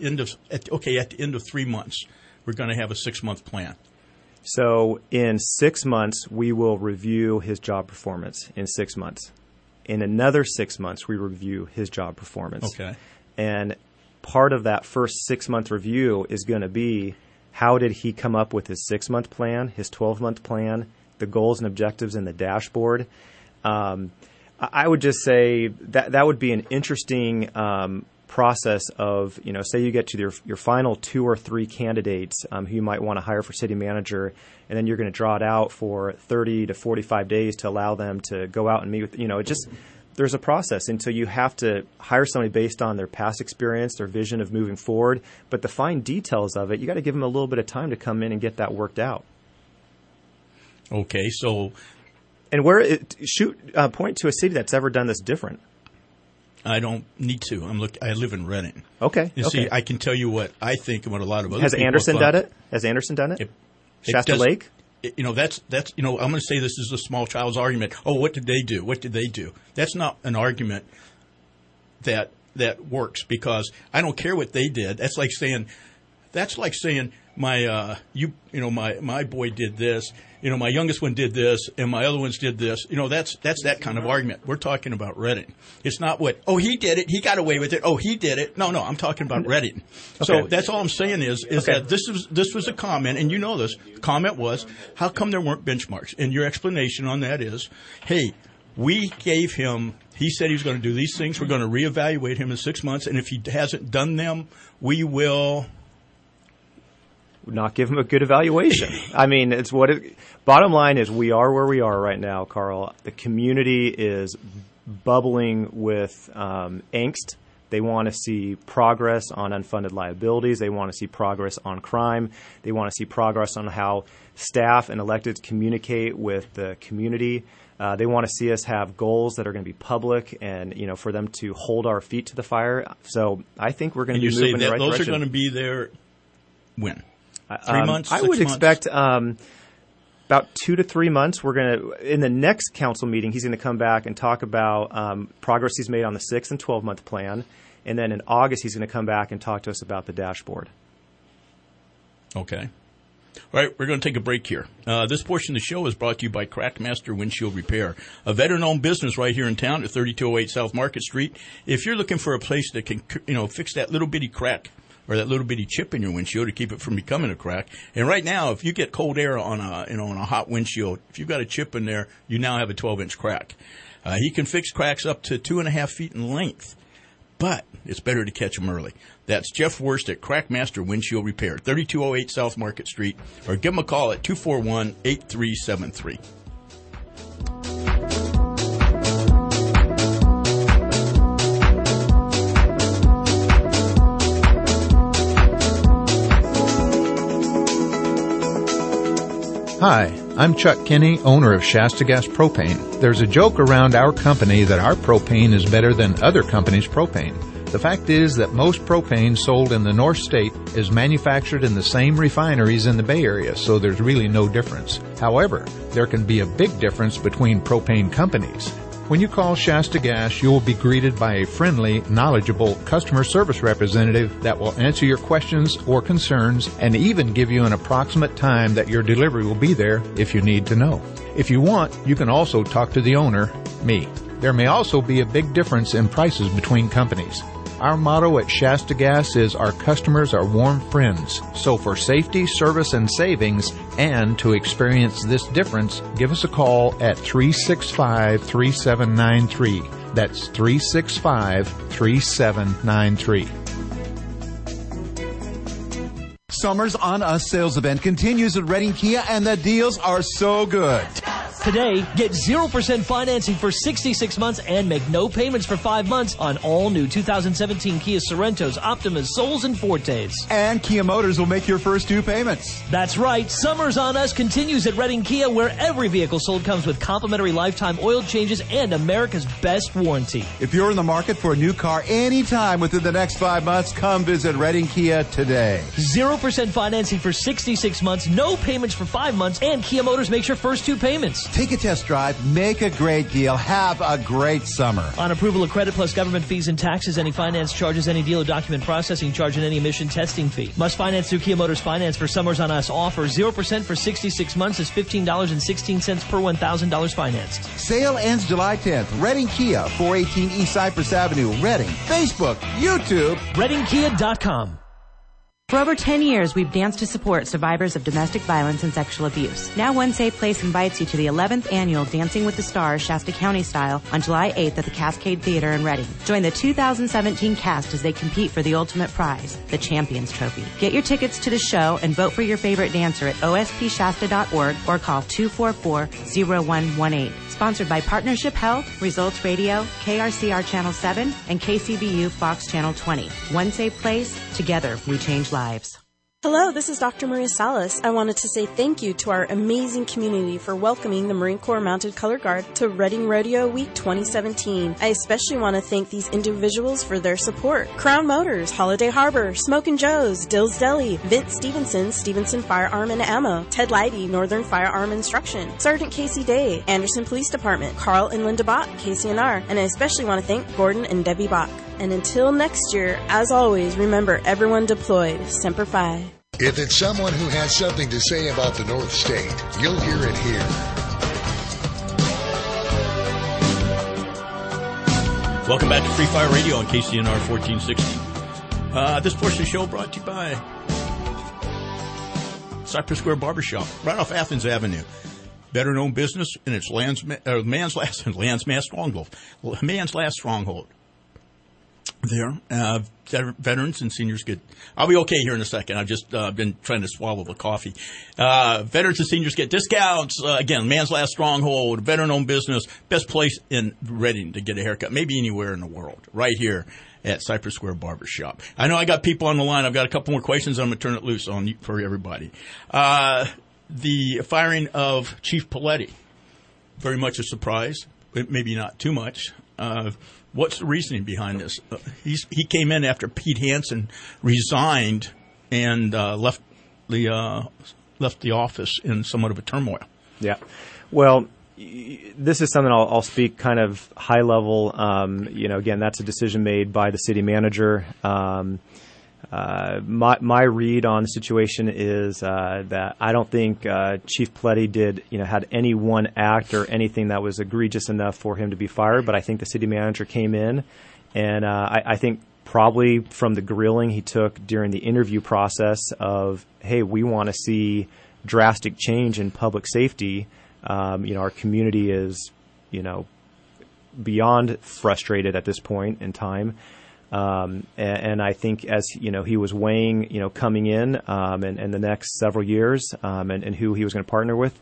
end of 3 months, we're going to have a 6-month plan. So in 6 months, we will review his job performance in 6 months. In another 6 months, we review his job performance. Okay. And part of that first 6-month review is going to be, how did he come up with his 6-month plan, his 12-month plan, the goals and objectives in the dashboard? I would just say that would be an interesting process of, say you get to your final 2 or 3 candidates who you might want to hire for city manager, and then you're going to draw it out for 30 to 45 days to allow them to go out and meet with, there's a process. And so you have to hire somebody based on their past experience, their vision of moving forward, but the fine details of it, you got to give them a little bit of time to come in and get that worked out. Okay, so... And point to a city that's ever done this different. I don't need to. I live in Reading. Okay. See, I can tell you what I think and what a lot of other people Anderson done it? Has Anderson done it? Shasta Lake? I'm going to say this is a small child's argument. Oh, what did they do? What did they do? That's not an argument that works, because I don't care what they did. That's like saying my boy did this. My youngest one did this, and my other ones did this. That's that kind of argument. We're talking about Reading. It's not he did it, he got away with it. Oh, he did it. No, I'm talking about Reading. Okay. So that's all I'm saying is that this was a comment, and this. The comment was, how come there weren't benchmarks? And your explanation on that is, hey, we gave him, he said he was going to do these things. We're going to reevaluate him in 6 months, and if he hasn't done them, we will not give him a good evaluation. I mean, bottom line is, we are where we are right now, Carl. The community is bubbling with angst. They want to see progress on unfunded liabilities. They want to see progress on crime. They want to see progress on how staff and electeds communicate with the community. They want to see us have goals that are going to be public, and for them to hold our feet to the fire. So I think we're going to be moving in the right direction. Those are going to be there when? 3 months? I would expect about 2 to 3 months. We're going to, in the next council meeting, he's going to come back and talk about progress he's made on the 6 and 12-month plan. And then in August, he's going to come back and talk to us about the dashboard. Okay. All right, we're going to take a break here. This portion of the show is brought to you by Crackmaster Windshield Repair, a veteran-owned business right here in town at 3208 South Market Street. If you're looking for a place that can, fix that little bitty crack or that little bitty chip in your windshield to keep it from becoming a crack. And right now, if you get cold air on a hot windshield, if you've got a chip in there, you now have a 12-inch crack. He can fix cracks up to 2.5 feet in length, but it's better to catch them early. That's Jeff Wurst at Crackmaster Windshield Repair, 3208 South Market Street, or give him a call at 241-8373. Hi, I'm Chuck Kinney, owner of Shasta Gas Propane. There's a joke around our company that our propane is better than other companies' propane. The fact is that most propane sold in the North State is manufactured in the same refineries in the Bay Area, so there's really no difference. However, there can be a big difference between propane companies. When you call Shasta Gas, you will be greeted by a friendly, knowledgeable customer service representative that will answer your questions or concerns and even give you an approximate time that your delivery will be there if you need to know. If you want, you can also talk to the owner, me. There may also be a big difference in prices between companies. Our motto at Shasta Gas is our customers are warm friends. So for safety, service, and savings, and to experience this difference, give us a call at 365-3793. That's 365-3793. Summer's On Us sales event continues at Redding Kia, and the deals are so good. Today, get 0% financing for 66 months and make no payments for 5 months on all new 2017 Kia Sorentos, Optimas, Souls, and Fortes. And Kia Motors will make your first 2 payments. That's right. Summer's On Us continues at Redding Kia, where every vehicle sold comes with complimentary lifetime oil changes and America's best warranty. If you're in the market for a new car anytime within the next 5 months, come visit Redding Kia today. 0% financing for 66 months, no payments for 5 months, and Kia Motors makes your first 2 payments. Take a test drive, make a great deal, have a great summer. On approval of credit plus government fees and taxes, any finance charges, any dealer document processing charge, and any emission testing fee. Must finance through Kia Motors Finance for Summers on Us offer. 0% for 66 months is $15.16 per $1,000 financed. Sale ends July 10th. Redding Kia, 418 East Cypress Avenue, Redding. Facebook, YouTube, ReddingKia.com. For over 10 years, we've danced to support survivors of domestic violence and sexual abuse. Now One Safe Place invites you to the 11th annual Dancing with the Stars Shasta County Style on July 8th at the Cascade Theater in Redding. Join the 2017 cast as they compete for the ultimate prize, the Champions Trophy. Get your tickets to the show and vote for your favorite dancer at ospshasta.org or call 244-0118. Sponsored by Partnership Health, Results Radio, KRCR Channel 7, and KCBU Fox Channel 20. One Safe Place, together we change lives. Hello, this is Dr. Maria Salas. I wanted to say thank you to our amazing community for welcoming the Marine Corps Mounted Color Guard to Redding Rodeo Week 2017. I especially want to thank these individuals for their support. Crown Motors, Holiday Harbor, Smokin' Joe's, Dill's Deli, Vince Stevenson, Stevenson Firearm and Ammo, Ted Leidy, Northern Firearm Instruction, Sergeant Casey Day, Anderson Police Department, Carl and Linda Bach, KCNR, and I especially want to thank Gordon and Debbie Bach. And until next year, as always, remember everyone deployed, Semper Fi. If it's someone who has something to say about the North State, you'll hear it here. Welcome back to Free Fire Radio on KCNR 1460. This portion of the show brought to you by Cypress Square Barbershop, right off Athens Avenue. Better known business in its man's last stronghold. There, veterans and seniors get. I'll be okay here in a second. I've just been trying to swallow the coffee. Veterans and seniors get discounts. Again, man's last stronghold, veteran-owned business, best place in Redding to get a haircut, maybe anywhere in the world. Right here at Cypress Square Barbershop. I know I got people on the line. I've got a couple more questions. I'm going to turn it loose on for everybody. The firing of Chief Paletti, very much a surprise. Maybe not too much. What's the reasoning behind this? He came in after Pete Hansen resigned and left the office in somewhat of a turmoil. Yeah. Well, this is something I'll speak kind of high level. Again, that's a decision made by the city manager. My read on the situation is that I don't think Chief Paletti had any one act or anything that was egregious enough for him to be fired. But I think the city manager came in, and I think probably from the grilling he took during the interview process of, hey, we want to see drastic change in public safety. Our community is, beyond frustrated at this point in time. And I think as, he was weighing, coming in and the next several years and who he was going to partner with,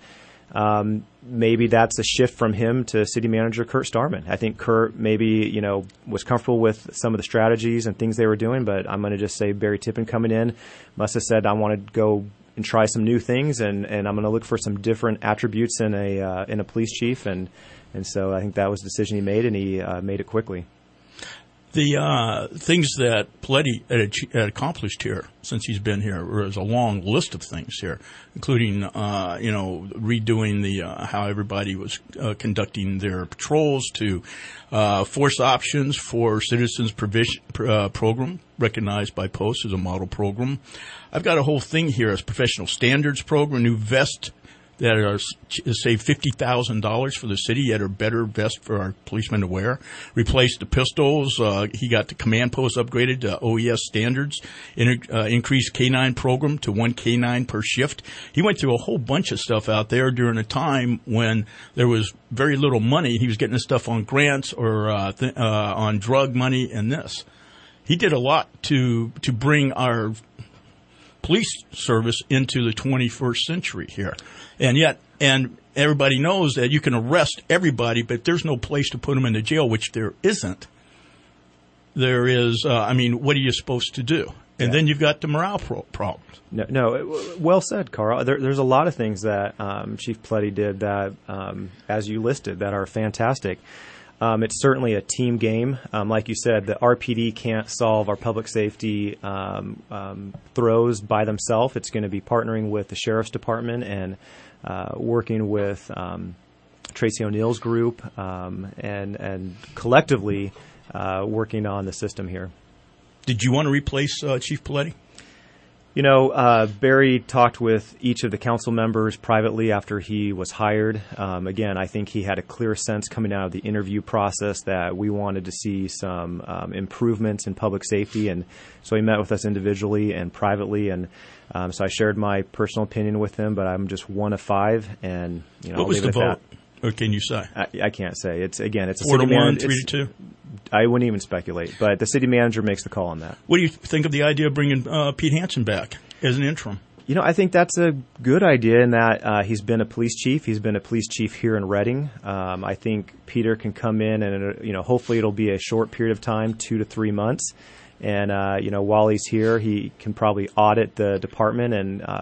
maybe that's a shift from him to city manager Kurt Starman. I think Kurt maybe, was comfortable with some of the strategies and things they were doing, but I'm going to just say Barry Tippin coming in must have said, I want to go and try some new things, and I'm going to look for some different attributes in a police chief. And so I think that was the decision he made, and he made it quickly. The things that Pelletti had accomplished here since he's been here, there's a long list of things here, including, redoing the how everybody was conducting their patrols, to force options for citizens program, recognized by Post as a model program. I've got a whole thing here as professional standards program, new vest that are save $50,000 for the city, yet are better vest for our policemen to wear. Replaced the pistols. He got the command post upgraded to OES standards. Increased K-9 program to 1 K-9 per shift. He went through a whole bunch of stuff out there during a time when there was very little money. He was getting this stuff on grants or on drug money and this. He did a lot to bring our police service into the 21st century here. And everybody knows that you can arrest everybody, but there's no place to put them in the jail, which there isn't. There is, what are you supposed to do? And then you've got the morale problems. No, well said, Carl. There's a lot of things that Chief Pelletti did that, as you listed, that are fantastic. It's certainly a team game. Like you said, the RPD can't solve our public safety throes by themselves. It's going to be partnering with the Sheriff's Department and working with Tracy O'Neill's group and collectively working on the system here. Did you want to replace Chief Pelletti? Barry talked with each of the council members privately after he was hired. Again, I think he had a clear sense coming out of the interview process that we wanted to see some improvements in public safety. And so he met with us individually and privately. And so I shared my personal opinion with him, but I'm just one of five. And, what was the vote? Or can you say? I can't say. It's a 4-1, 3-2? I wouldn't even speculate, but the city manager makes the call on that. What do you think of the idea of bringing Pete Hansen back as an interim? I think that's a good idea in that he's been a police chief. He's been a police chief here in Reading. I think Peter can come in and, hopefully it'll be a short period of time, 2 to 3 months. And, while he's here, he can probably audit the department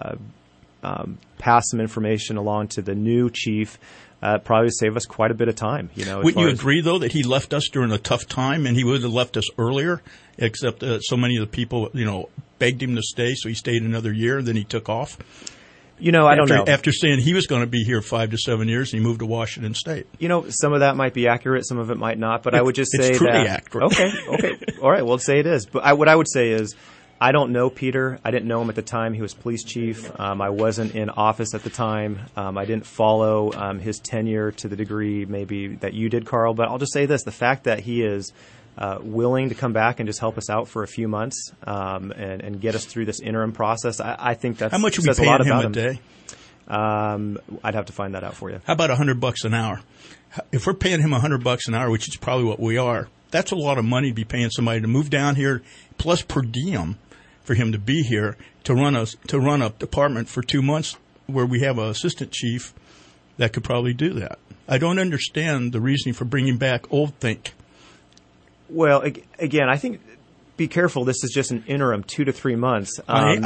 and pass some information along to the new chief. Probably save us quite a bit of time. Wouldn't you agree, though, that he left us during a tough time and he would have left us earlier, except so many of the people, begged him to stay, so he stayed another year, and then he took off? I don't know. After saying he was going to be here 5 to 7 years, and he moved to Washington State. Some of that might be accurate, some of it might not, but I would just say it's truly that. Accurate. Okay. All right, well, say it is. But what I would say is, I don't know Peter. I didn't know him at the time he was police chief. I wasn't in office at the time. I didn't follow his tenure to the degree maybe that you did, Carl. But I'll just say this. The fact that he is willing to come back and just help us out for a few months and get us through this interim process, I think that's how much are we says paying a lot him about a day? I'd have to find that out for you. How about $100 an hour? If we're paying him $100 an hour, which is probably what we are, that's a lot of money to be paying somebody to move down here, plus per diem for him to be here to run a department for 2 months, where we have an assistant chief that could probably do that. I don't understand the reasoning for bringing back Old Think. Well, again, I think be careful. This is just an interim, 2 to 3 months. I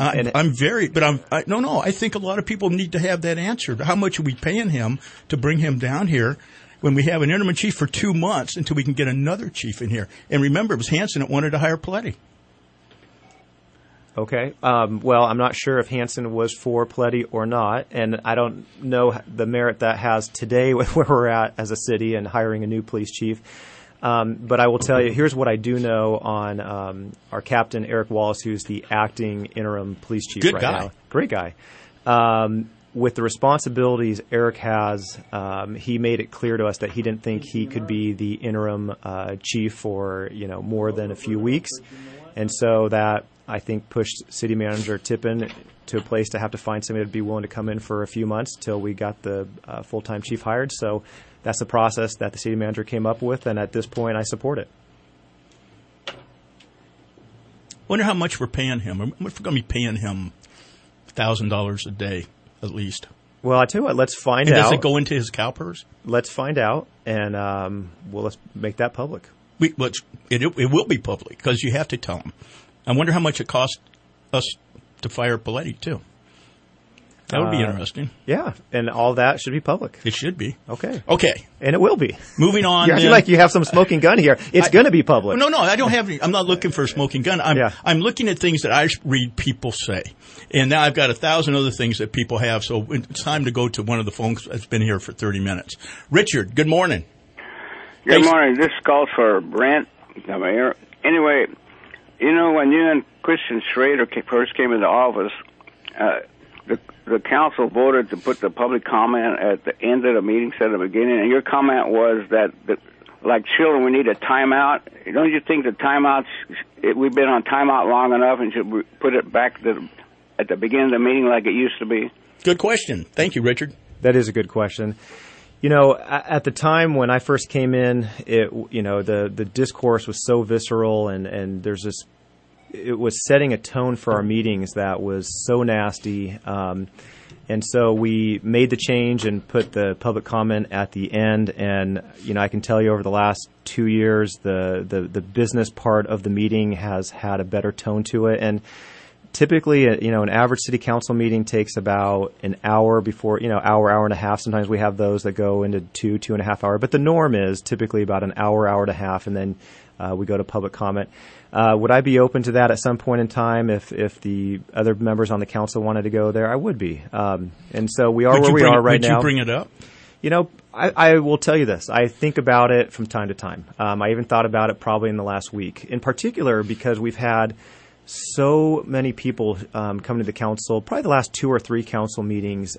think a lot of people need to have that answered. How much are we paying him to bring him down here when we have an interim chief for 2 months until we can get another chief in here? And remember, it was Hansen that wanted to hire Pelletti. Okay. Well, I'm not sure if Hansen was for Pelletti or not, and I don't know the merit that has today with where we're at as a city and hiring a new police chief. But I will tell you, here's what I do know on our captain, Eric Wallace, who's the acting interim police chief Good right guy. now. Great guy. with the responsibilities Eric has, he made it clear to us that he didn't think he could be the interim chief for more than a few weeks, and so that I think pushed City Manager Tippin to a place to have to find somebody to be willing to come in for a few months till we got the full-time chief hired. So that's the process that the city manager came up with, and at this point, I support it. Wonder how much we're paying him. We're going to be paying him $1,000 a day at least. Well, I tell you what, let's find out. Does it go into his cow purse? Let's find out, and let's make that public. It will be public because you have to tell him. I wonder how much it cost us to fire Paletti, too. That would be interesting. Yeah, and all that should be public. It should be. Okay. And it will be. Moving on. You're acting like you have some smoking gun here. It's going to be public. No, I don't have any. I'm not looking for a smoking gun. I'm looking at things that I read people say. And now I've got 1,000 other things that people have, so it's time to go to one of the phones that's been here for 30 minutes. Richard, good morning. Good morning. This calls for Brent. Anyway, when you and Christian Schrader first came into office, the council voted to put the public comment at the end of the meeting instead of the beginning, and your comment was that, like children, we need a timeout. Don't you think the timeouts, we've been on timeout long enough and should put it back at the beginning of the meeting like it used to be? Good question. Thank you, Richard. That is a good question. At the time when I first came in, the discourse was so visceral, and there's this. It was setting a tone for our meetings that was so nasty, and so we made the change and put the public comment at the end. And I can tell you, over the last 2 years, the business part of the meeting has had a better tone to it. And typically, an average city council meeting takes about an hour before, hour and a half. Sometimes we have those that go into 2.5 hours. But the norm is typically about an hour and a half, and then we go to public comment. Would I be open to that at some point in time if the other members on the council wanted to go there? I would be. And so we are where we are right now. Would you bring it up? I will tell you this. I think about it from time to time. I even thought about it probably in the last week, in particular because we've had so many people come to the council, probably the last 2 or 3 council meetings,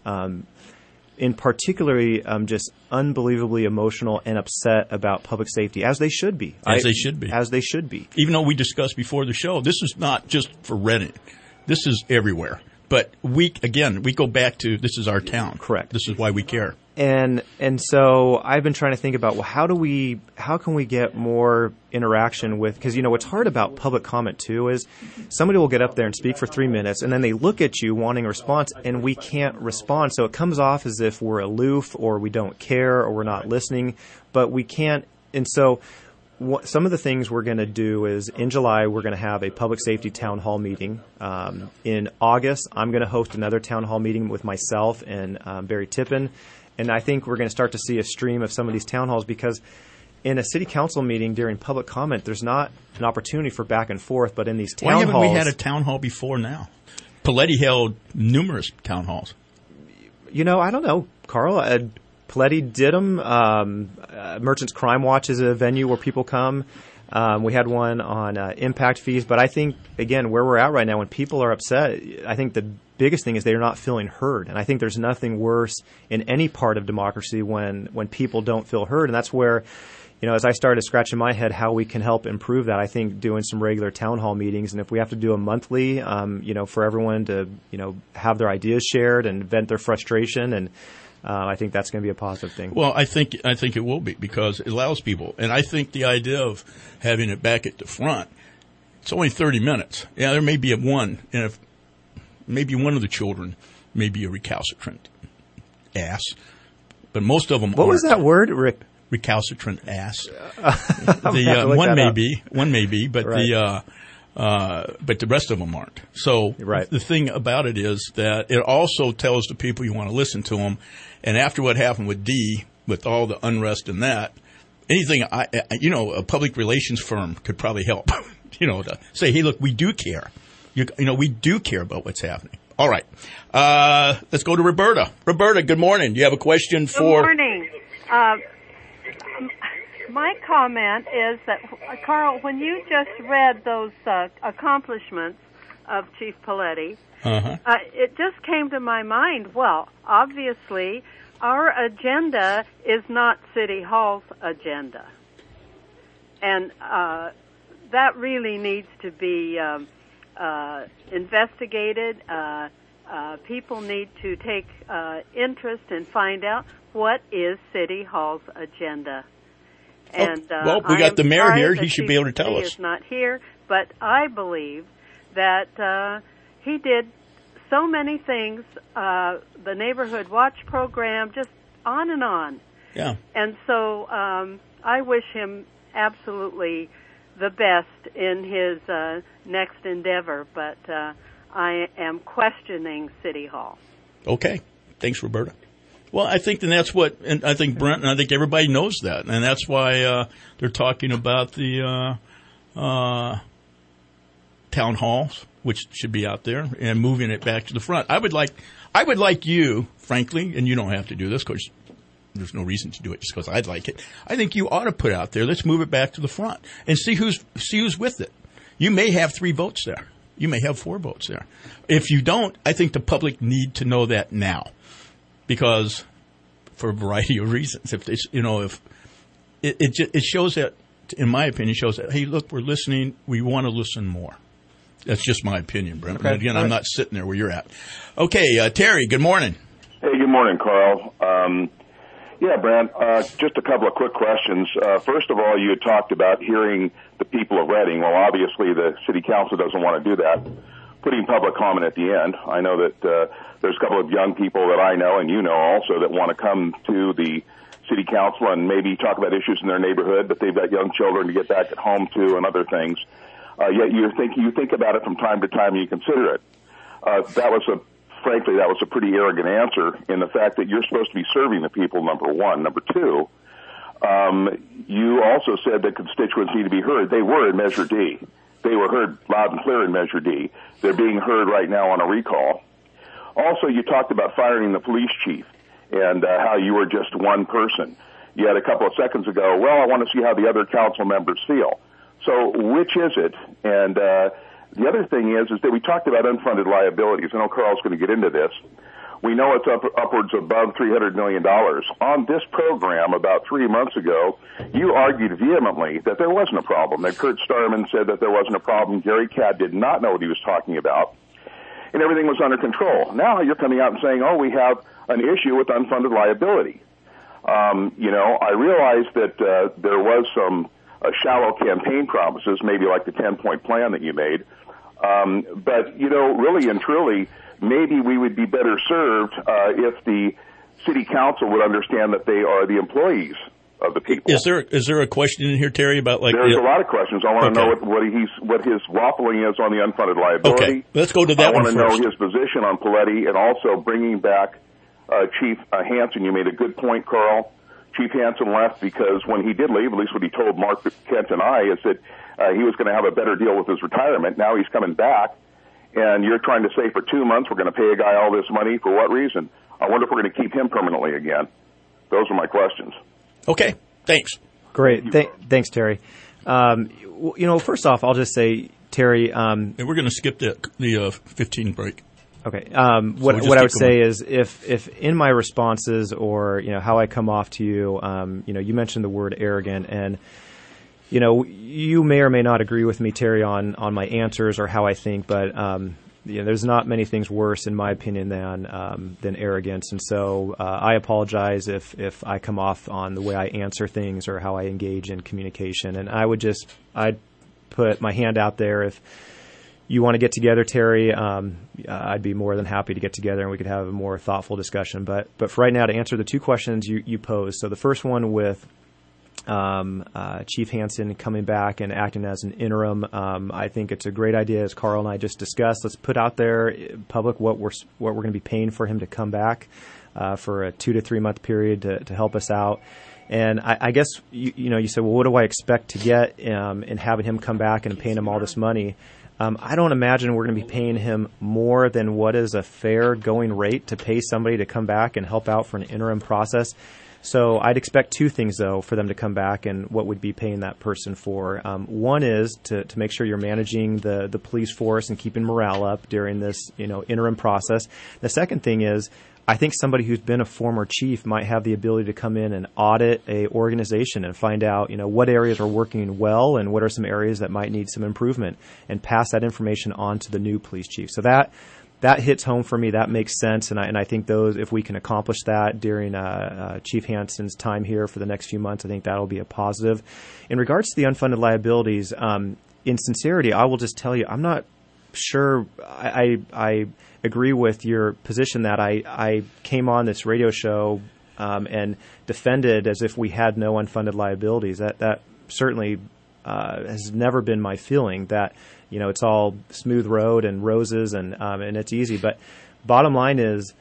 in particularly just unbelievably emotional and upset about public safety, as they should be. As they should be. Even though we discussed before the show, this is not just for Reading. This is everywhere. But we go back to this is our town. Correct. This is why we care. And so I've been trying to think about, well, how can we get more interaction with, because what's hard about public comment too is somebody will get up there and speak for 3 minutes and then they look at you wanting a response and we can't respond. So it comes off as if we're aloof or we don't care or we're not listening, but we can't. And so some of the things we're going to do is in July, we're going to have a public safety town hall meeting. In August, I'm going to host another town hall meeting with myself and Barry Tippin. And I think we're going to start to see a stream of some of these town halls because in a city council meeting during public comment, there's not an opportunity for back and forth. But in these town halls... Why haven't we had a town hall before now? Paletti held numerous town halls. I don't know, Carl. Paletti did them. Merchants Crime Watch is a venue where people come. We had one on impact fees. But I think, again, where we're at right now, when people are upset, I think the biggest thing is they're not feeling heard. And I think there's nothing worse in any part of democracy when people don't feel heard. And that's where, as I started scratching my head how we can help improve that, I think doing some regular town hall meetings. And if we have to do them monthly, for everyone to, have their ideas shared and vent their frustration, and I think that's going to be a positive thing. Well, I think it will be because it allows people. And I think the idea of having it back at the front, it's only 30 minutes. Yeah, there may be one, and if maybe one of the children may be a recalcitrant ass, but most of them aren't. What was that word, Rick? Recalcitrant ass. One may be, but right. But the rest of them aren't. So right. The thing about it is that it also tells the people you want to listen to them. And after what happened with D, with all the unrest in that, anything, a public relations firm could probably help, to say, hey, look, we do care. We do care about what's happening. All right. Let's go to Roberta. Roberta, good morning. Do you have a question for... Good morning. My comment is that, Carl, when you just read those accomplishments of Chief Paletti, Uh-huh. it just came to my mind, well, obviously, our agenda is not City Hall's agenda. And that really needs to be investigated. People need to take interest and find out what is City Hall's agenda. And well, we got the mayor here. He should be able to tell us. He is not here, but I believe that he did so many things, the Neighborhood Watch program, just on and on. Yeah. And so I wish him absolutely the best in his next endeavor, but I am questioning City Hall. Okay. Thanks, Roberta. Well, I think that's what, and I think Brent, and I think everybody knows that, and that's why they're talking about the town halls, which should be out there, and moving it back to the front. I would like you, frankly, and you don't have to do this because there's no reason to do it just because I'd like it. I think you ought to put out there, let's move it back to the front and see who's with it. You may have 3 votes there. You may have 4 votes there. If you don't, I think the public need to know that now. Because for a variety of reasons, if it shows that, in my opinion, shows that, hey, look, we're listening. We want to listen more. That's just my opinion, Brent. Okay. Again, I'm not sitting there where you're at. Okay, Terry, good morning. Hey, good morning, Carl. Yeah, Brent, just a couple of quick questions. First of all, you had talked about hearing the people of Reading. Well, obviously, the city council doesn't want to do that. Putting public comment at the end. I know that there's a couple of young people that I know, and you know also, that want to come to the city council and maybe talk about issues in their neighborhood, but they've got young children to get back at home to and other things. Yet you think about it from time to time and you consider it. Frankly, that was a pretty arrogant answer in the fact that you're supposed to be serving the people, number one. Number two, you also said that constituents need to be heard. They were in Measure D. They were heard loud and clear in Measure D. They're being heard right now on a recall. Also, you talked about firing the police chief and how you were just one person. You had a couple of seconds ago, well, I want to see how the other council members feel. So which is it? And the other thing is that we talked about unfunded liabilities. I know Carl's going to get into this. We know it's upwards above $300 million. On this program about 3 months ago, you argued vehemently that there wasn't a problem, that Kurt Starman said that there wasn't a problem. Gary Cadd did not know what he was talking about, and everything was under control. Now you're coming out and saying, oh, we have an issue with unfunded liability. I realize that there was some shallow campaign promises, maybe like the 10-point plan that you made. But, really and truly, maybe we would be better served if the city council would understand that they are the employees of the people. Is there a question in here, Terry, about There's a lot of questions. I want to know what his waffling is on the unfunded liability. Okay, let's go to that one first. I want to know his position on Paletti and also bringing back Chief Hansen. You made a good point, Carl. Chief Hansen left because when he did leave, at least what he told Mark Kent and I, is that he was going to have a better deal with his retirement. Now he's coming back, and you're trying to say for 2 months we're going to pay a guy all this money. For what reason? I wonder if we're going to keep him permanently again. Those are my questions. Okay, thanks. Great. Thanks, Terry. First off, I'll just say, Terry... and we're going to skip the 15 break. Okay. What I would say is if in my responses or, how I come off to you, you mentioned the word arrogant, and, you may or may not agree with me, Terry, on my answers or how I think, but, there's not many things worse, in my opinion, than arrogance. And so I apologize if I come off on the way I answer things or how I engage in communication. And I'd put my hand out there if you want to get together, Terry. I'd be more than happy to get together and we could have a more thoughtful discussion. But for right now, to answer the 2 questions you posed. So the first one with Chief Hansen coming back and acting as an interim, I think it's a great idea, as Carl and I just discussed. Let's put out there public what we're going to be paying for him to come back for a 2 to 3 month period to help us out. And I guess you said, well, what do I expect to get in having him come back and paying him all this money? I don't imagine we're going to be paying him more than what is a fair going rate to pay somebody to come back and help out for an interim process. So I'd expect two things, though, for them to come back and what would be paying that person for. One is to make sure you're managing the police force and keeping morale up during this, interim process. The second thing is I think somebody who's been a former chief might have the ability to come in and audit a organization and find out, what areas are working well and what are some areas that might need some improvement, and pass that information on to the new police chief. So that hits home for me. That makes sense, and I think if we can accomplish that during Chief Hansen's time here for the next few months, I think that'll be a positive. In regards to the unfunded liabilities, in sincerity, I will just tell you, I'm not sure. I agree with your position that I came on this radio show and defended as if we had no unfunded liabilities. That certainly has never been my feeling. That it's all smooth road and roses and it's easy. But bottom line is,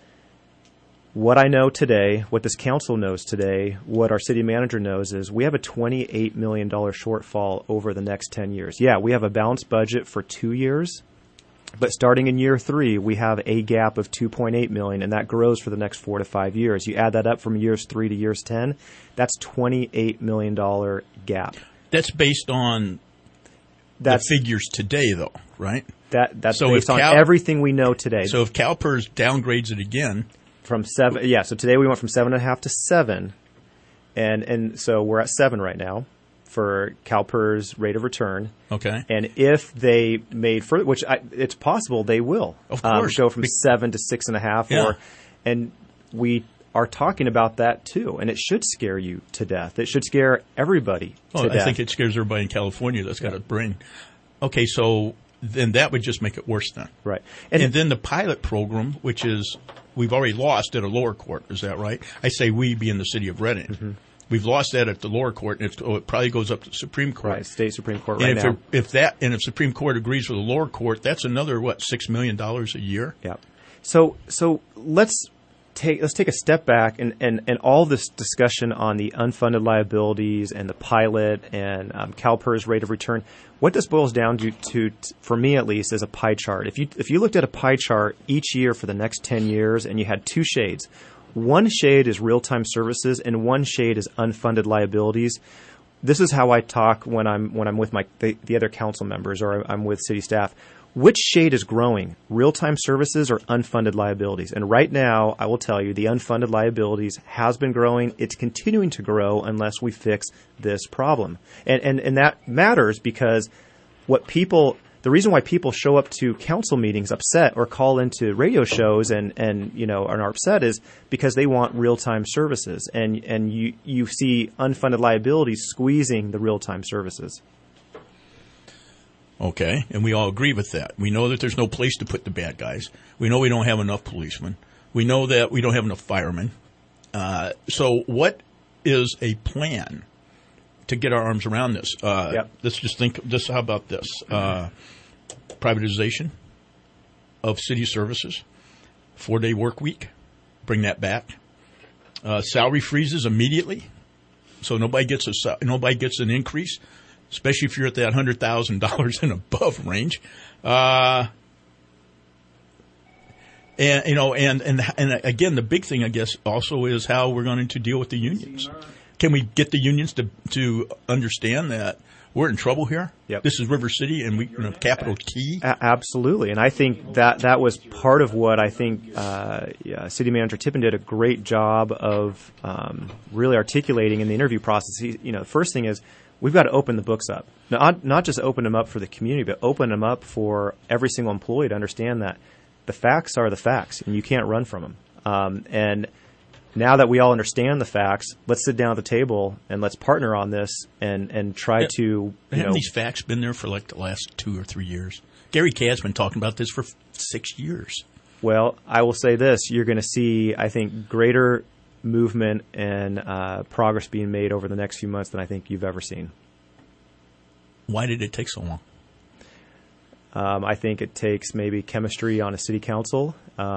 what I know today, what this council knows today, what our city manager knows is we have a $28 million shortfall over the next 10 years. Yeah, we have a balanced budget for 2 years, but starting in year 3, we have a gap of $2.8 million, and that grows for the next 4 to 5 years. You add that up from years 3 to years 10, that's $28 million gap. That's based on the figures today, though, right? That's so based on everything we know today. So if CalPERS downgrades it again from 7, so today we went from 7.5 to 7, and so we're at 7 right now for CalPERS rate of return. Okay. And if they made further, which it's possible they will, of course, go from 7 to 6.5, and we are talking about that too, and it should scare you to death. It should scare everybody to death. I think it scares everybody in California that's got a brain. Okay, so then that would just make it worse then. Right. And then the pilot program, which is we've already lost at a lower court, is that right? I say we being the city of Reading. Mm-hmm. We've lost that at the lower court, and it probably goes up to the Supreme Court. Right, state Supreme Court and now. If Supreme Court agrees with the lower court, that's another, $6 million a year? Yeah. So let's take a step back and all this discussion on the unfunded liabilities and the pilot and CalPERS rate of return. What this boils down to, for me at least, is a pie chart. If you looked at a pie chart each year for the next 10 years and you had two shades, one shade is real-time services and one shade is unfunded liabilities. This is how I talk when I'm with the other council members or I'm with city staff. Which shade is growing, real-time services or unfunded liabilities? And right now, I will tell you, the unfunded liabilities has been growing. It's continuing to grow unless we fix this problem. And that matters because the reason why people show up to council meetings upset or call into radio shows and are upset is because they want real-time services. And you see unfunded liabilities squeezing the real-time services. Okay, and we all agree with that. We know that there's no place to put the bad guys. We know we don't have enough policemen. We know that we don't have enough firemen. So what is a plan to get our arms around this? Let's just think this. How about this? Privatization of city services, 4-day work week, bring that back. Salary freezes immediately, so nobody gets an increase, especially if you're at that $100,000 and above range. And again, the big thing, I guess, also is how we're going to deal with the unions. Can we get the unions to understand that we're in trouble here? Yep. This is River City, and we capital T. Absolutely, and I think that was part of what I think City Manager Tippin did a great job of really articulating in the interview process. The first thing is we've got to open the books up, not just open them up for the community, but open them up for every single employee to understand that the facts are the facts, and you can't run from them. And now that we all understand the facts, let's sit down at the table and let's partner on this and try to. Haven't these facts been there for like the last 2 or 3 years? Gary Cad's been talking about this for 6 years. Well, I will say this: you're going to see, I think, greater movement and progress being made over the next few months than I think you've ever seen. Why did it take so long? I think it takes maybe chemistry on a city council,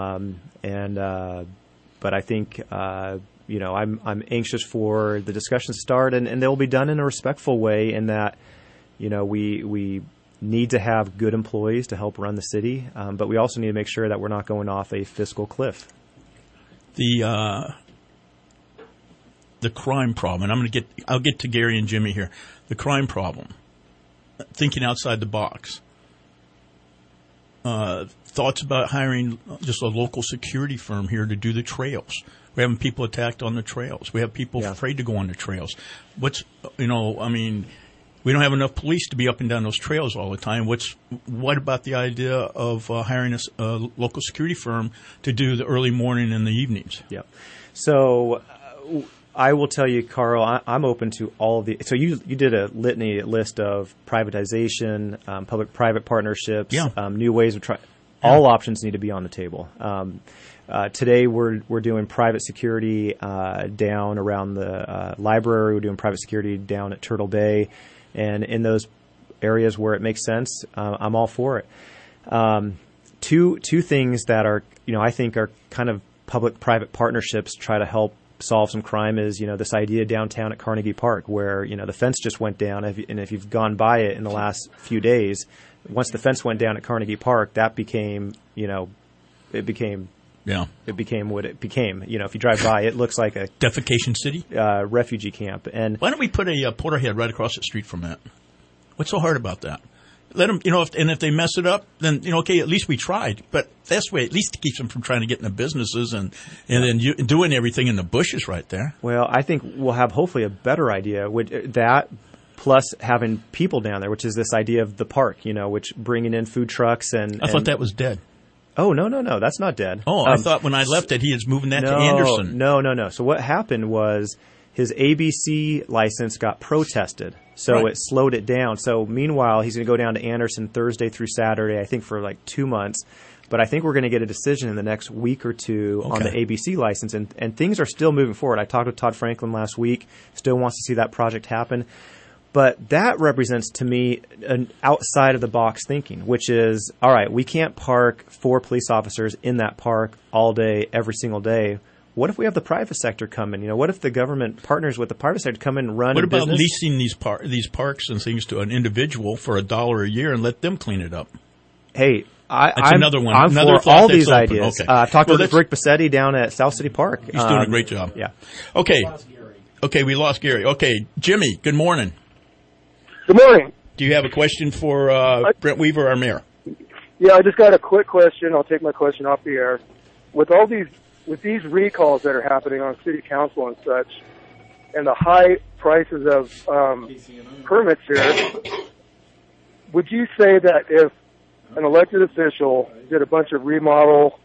but I think I'm anxious for the discussions to start, and they'll be done in a respectful way. In that, we need to have good employees to help run the city, but we also need to make sure that we're not going off a fiscal cliff. The the crime problem, and I'll get to Gary and Jimmy here. The crime problem, thinking outside the box. Thoughts about hiring just a local security firm here to do the trails. We're having people attacked on the trails. We have people afraid to go on the trails. We don't have enough police to be up and down those trails all the time. What about the idea of hiring a local security firm to do the early morning and the evenings? Yeah. So I will tell you, Carl, I'm open to all of the. So you did a list of privatization, public-private partnerships, new ways of trying. All options need to be on the table. Today we're doing private security down around the library. We're doing private security down at Turtle Bay, and in those areas where it makes sense, I'm all for it. Two things that are I think are kind of public-private partnerships try to help solve some crime is this idea downtown at Carnegie Park where the fence just went down, and if you've gone by it in the last few days, once the fence went down at Carnegie Park, that became it became what it became. If you drive by, it looks like a defecation city, refugee camp. And why don't we put a Porterhead right across the street from that? What's so hard about that? Let them, if they mess it up, then okay, at least we tried. But that's way at least keeps them from trying to get into businesses and then doing everything in the bushes right there. Well, I think we'll have hopefully a better idea with that. Plus having people down there, which is this idea of the park, which bringing in food trucks and. I thought that was dead. Oh, no, that's not dead. Oh, I thought when I left it, he was moving that to Anderson. No. So what happened was his ABC license got protested, so it slowed it down. So meanwhile, he's going to go down to Anderson Thursday through Saturday, I think for like 2 months. But I think we're going to get a decision in the next week or two on the ABC license, and things are still moving forward. I talked with Todd Franklin last week, still wants to see that project happen. But that represents to me an outside-of-the-box thinking, which is, all right, we can't park 4 police officers in that park all day, every single day. What if we have the private sector come in? What if the government partners with the private sector to come in and run a business? What about leasing these parks and things to an individual for $1 a year and let them clean it up? Hey, that's another one. I'm another for all these ideas. Okay. I've talked with Rick Bassetti down at South City Park. He's doing a great job. Yeah. Okay, we lost Gary. Okay, Jimmy, good morning. Good morning. Do you have a question for Brent Weaver, our mayor? Yeah, I just got a quick question. I'll take my question off the air. With these recalls that are happening on city council and such, and the high prices of permits here, would you say that if an elected official did a bunch of remodel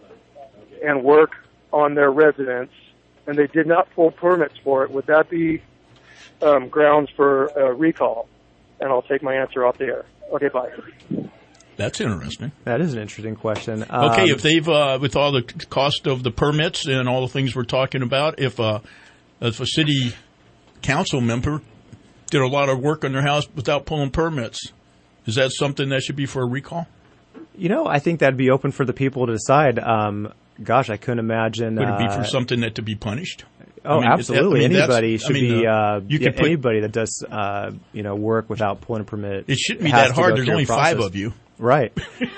and work on their residence and they did not pull permits for it, would that be grounds for a recall? And I'll take my answer off the air. Okay, bye. That's interesting. That is an interesting question. Okay, if they've, with all the cost of the permits and all the things we're talking about, if a city council member did a lot of work on their house without pulling permits, is that something that should be for a recall? I think that'd be open for the people to decide. Gosh, I couldn't imagine. Would it be for something that to be punished? Oh, absolutely. Anybody should be. Anybody that does, work without pulling a permit. It shouldn't be that hard. There's only 5 of you, right?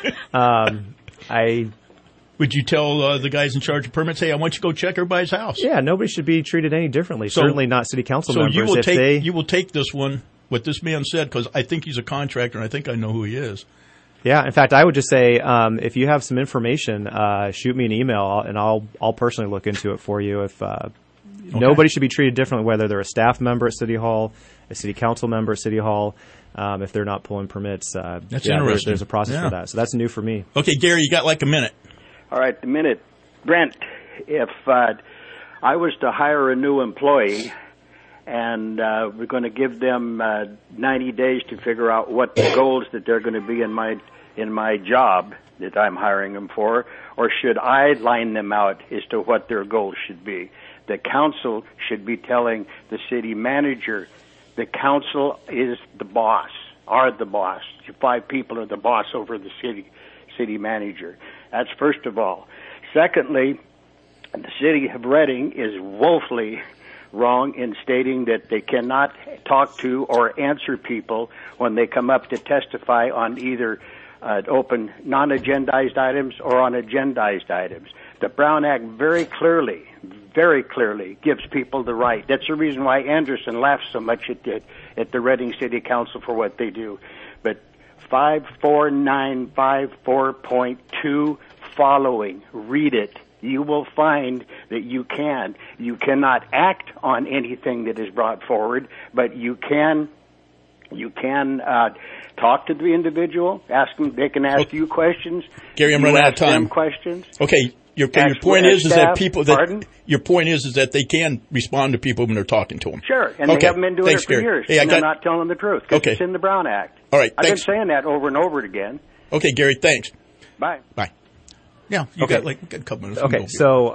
Would you tell the guys in charge of permits, hey, I want you to go check everybody's house? Yeah, nobody should be treated any differently. Certainly not city council members. So you will take this one, what this man said, because I think he's a contractor and I think I know who he is. Yeah, in fact, I would just say if you have some information, shoot me an email and I'll personally look into it for you. If nobody should be treated differently, whether they're a staff member at City Hall, a city council member at City Hall, if they're not pulling permits. That's interesting. There's a process for that. So that's new for me. Okay, Gary, you got like a minute. All right, the minute. Brent, if I was to hire a new employee and we're going to give them 90 days to figure out what the goals that they're going to be in my job that I'm hiring them for, or should I line them out as to what their goals should be? The council should be telling the city manager, the council is the boss, are the boss. 5 people are the boss over the city manager. That's first of all. Secondly, the city of Reading is woefully wrong in stating that they cannot talk to or answer people when they come up to testify on either open non-agendized items or on agendized items. The Brown Act very clearly very clearly gives people the right. That's the reason why Anderson laughs so much at the Reading City Council for what they do. But 54954.2 following, read it. You will find that you cannot act on anything that is brought forward, but you can talk to the individual, ask them. They can ask you questions. Gary, I'm running out of time. Questions. Okay, your point is that people that your point is that they can respond to people when they're talking to them. Sure, and they haven't been doing it for years. Hey, and they're not telling the truth. Okay, it's in the Brown Act. All right, I've been saying that over and over again. Okay, Gary, thanks. Bye. Yeah, you got a couple minutes. Okay, so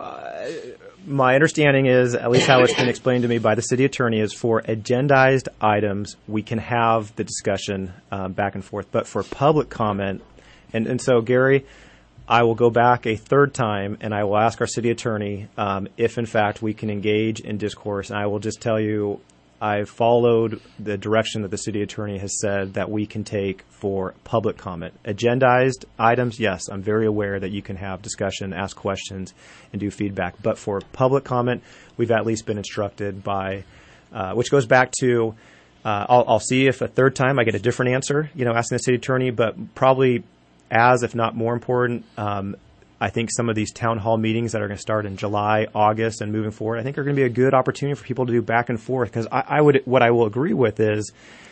my understanding is, at least how it's been explained to me by the city attorney, is for agendized items, we can have the discussion back and forth. But for public comment, and so, Gary, I will go back a third time, and I will ask our city attorney if, in fact, we can engage in discourse. And I will just tell you, I've followed the direction that the city attorney has said that we can take for public comment. Agendized items, yes, I'm very aware that you can have discussion, ask questions, and do feedback. But for public comment, we've at least been instructed by, which goes back to, I'll see if a third time I get a different answer, asking the city attorney, but probably if not more important, I think some of these town hall meetings that are going to start in July, August, and moving forward, I think are going to be a good opportunity for people to do back and forth. Because what I will agree with is,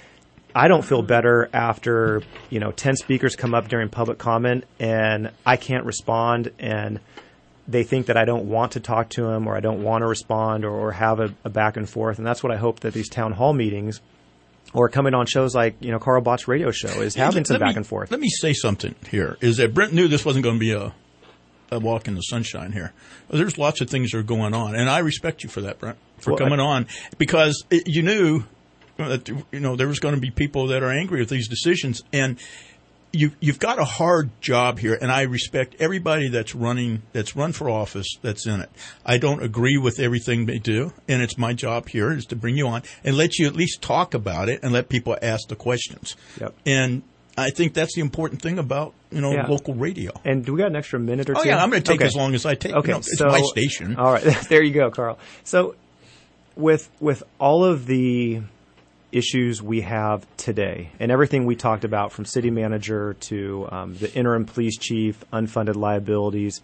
I don't feel better after 10 speakers come up during public comment and I can't respond, and they think that I don't want to talk to them or I don't want to respond or have a back and forth. And that's what I hope that these town hall meetings, or coming on shows like Carl Bott's radio show, is having some back and forth. Let me say something here. Is that Brent knew this wasn't going to be a walk in the sunshine here. There's lots of things that are going on, and I respect you for that, Brent, for coming on, because you knew that there was going to be people that are angry with these decisions, and you've got a hard job here, and I respect everybody that's run for office that's in it. I don't agree with everything they do, and it's my job here is to bring you on and let you at least talk about it and let people ask the questions. Yep. And I think that's the important thing about local radio. And do we got an extra minute or two? Oh yeah, I'm going to take as long as I take. Okay, it's my station. All right, there you go, Carl. So with all of the issues we have today and everything we talked about, from city manager to the interim police chief, unfunded liabilities,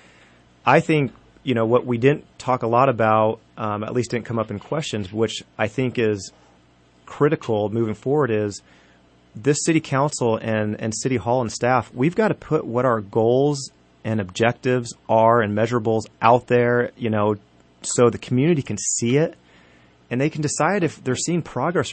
I think what we didn't talk a lot about, at least didn't come up in questions, which I think is critical moving forward, is this city council and city hall and staff, we've got to put what our goals and objectives are and measurables out there, so the community can see it and they can decide if they're seeing progress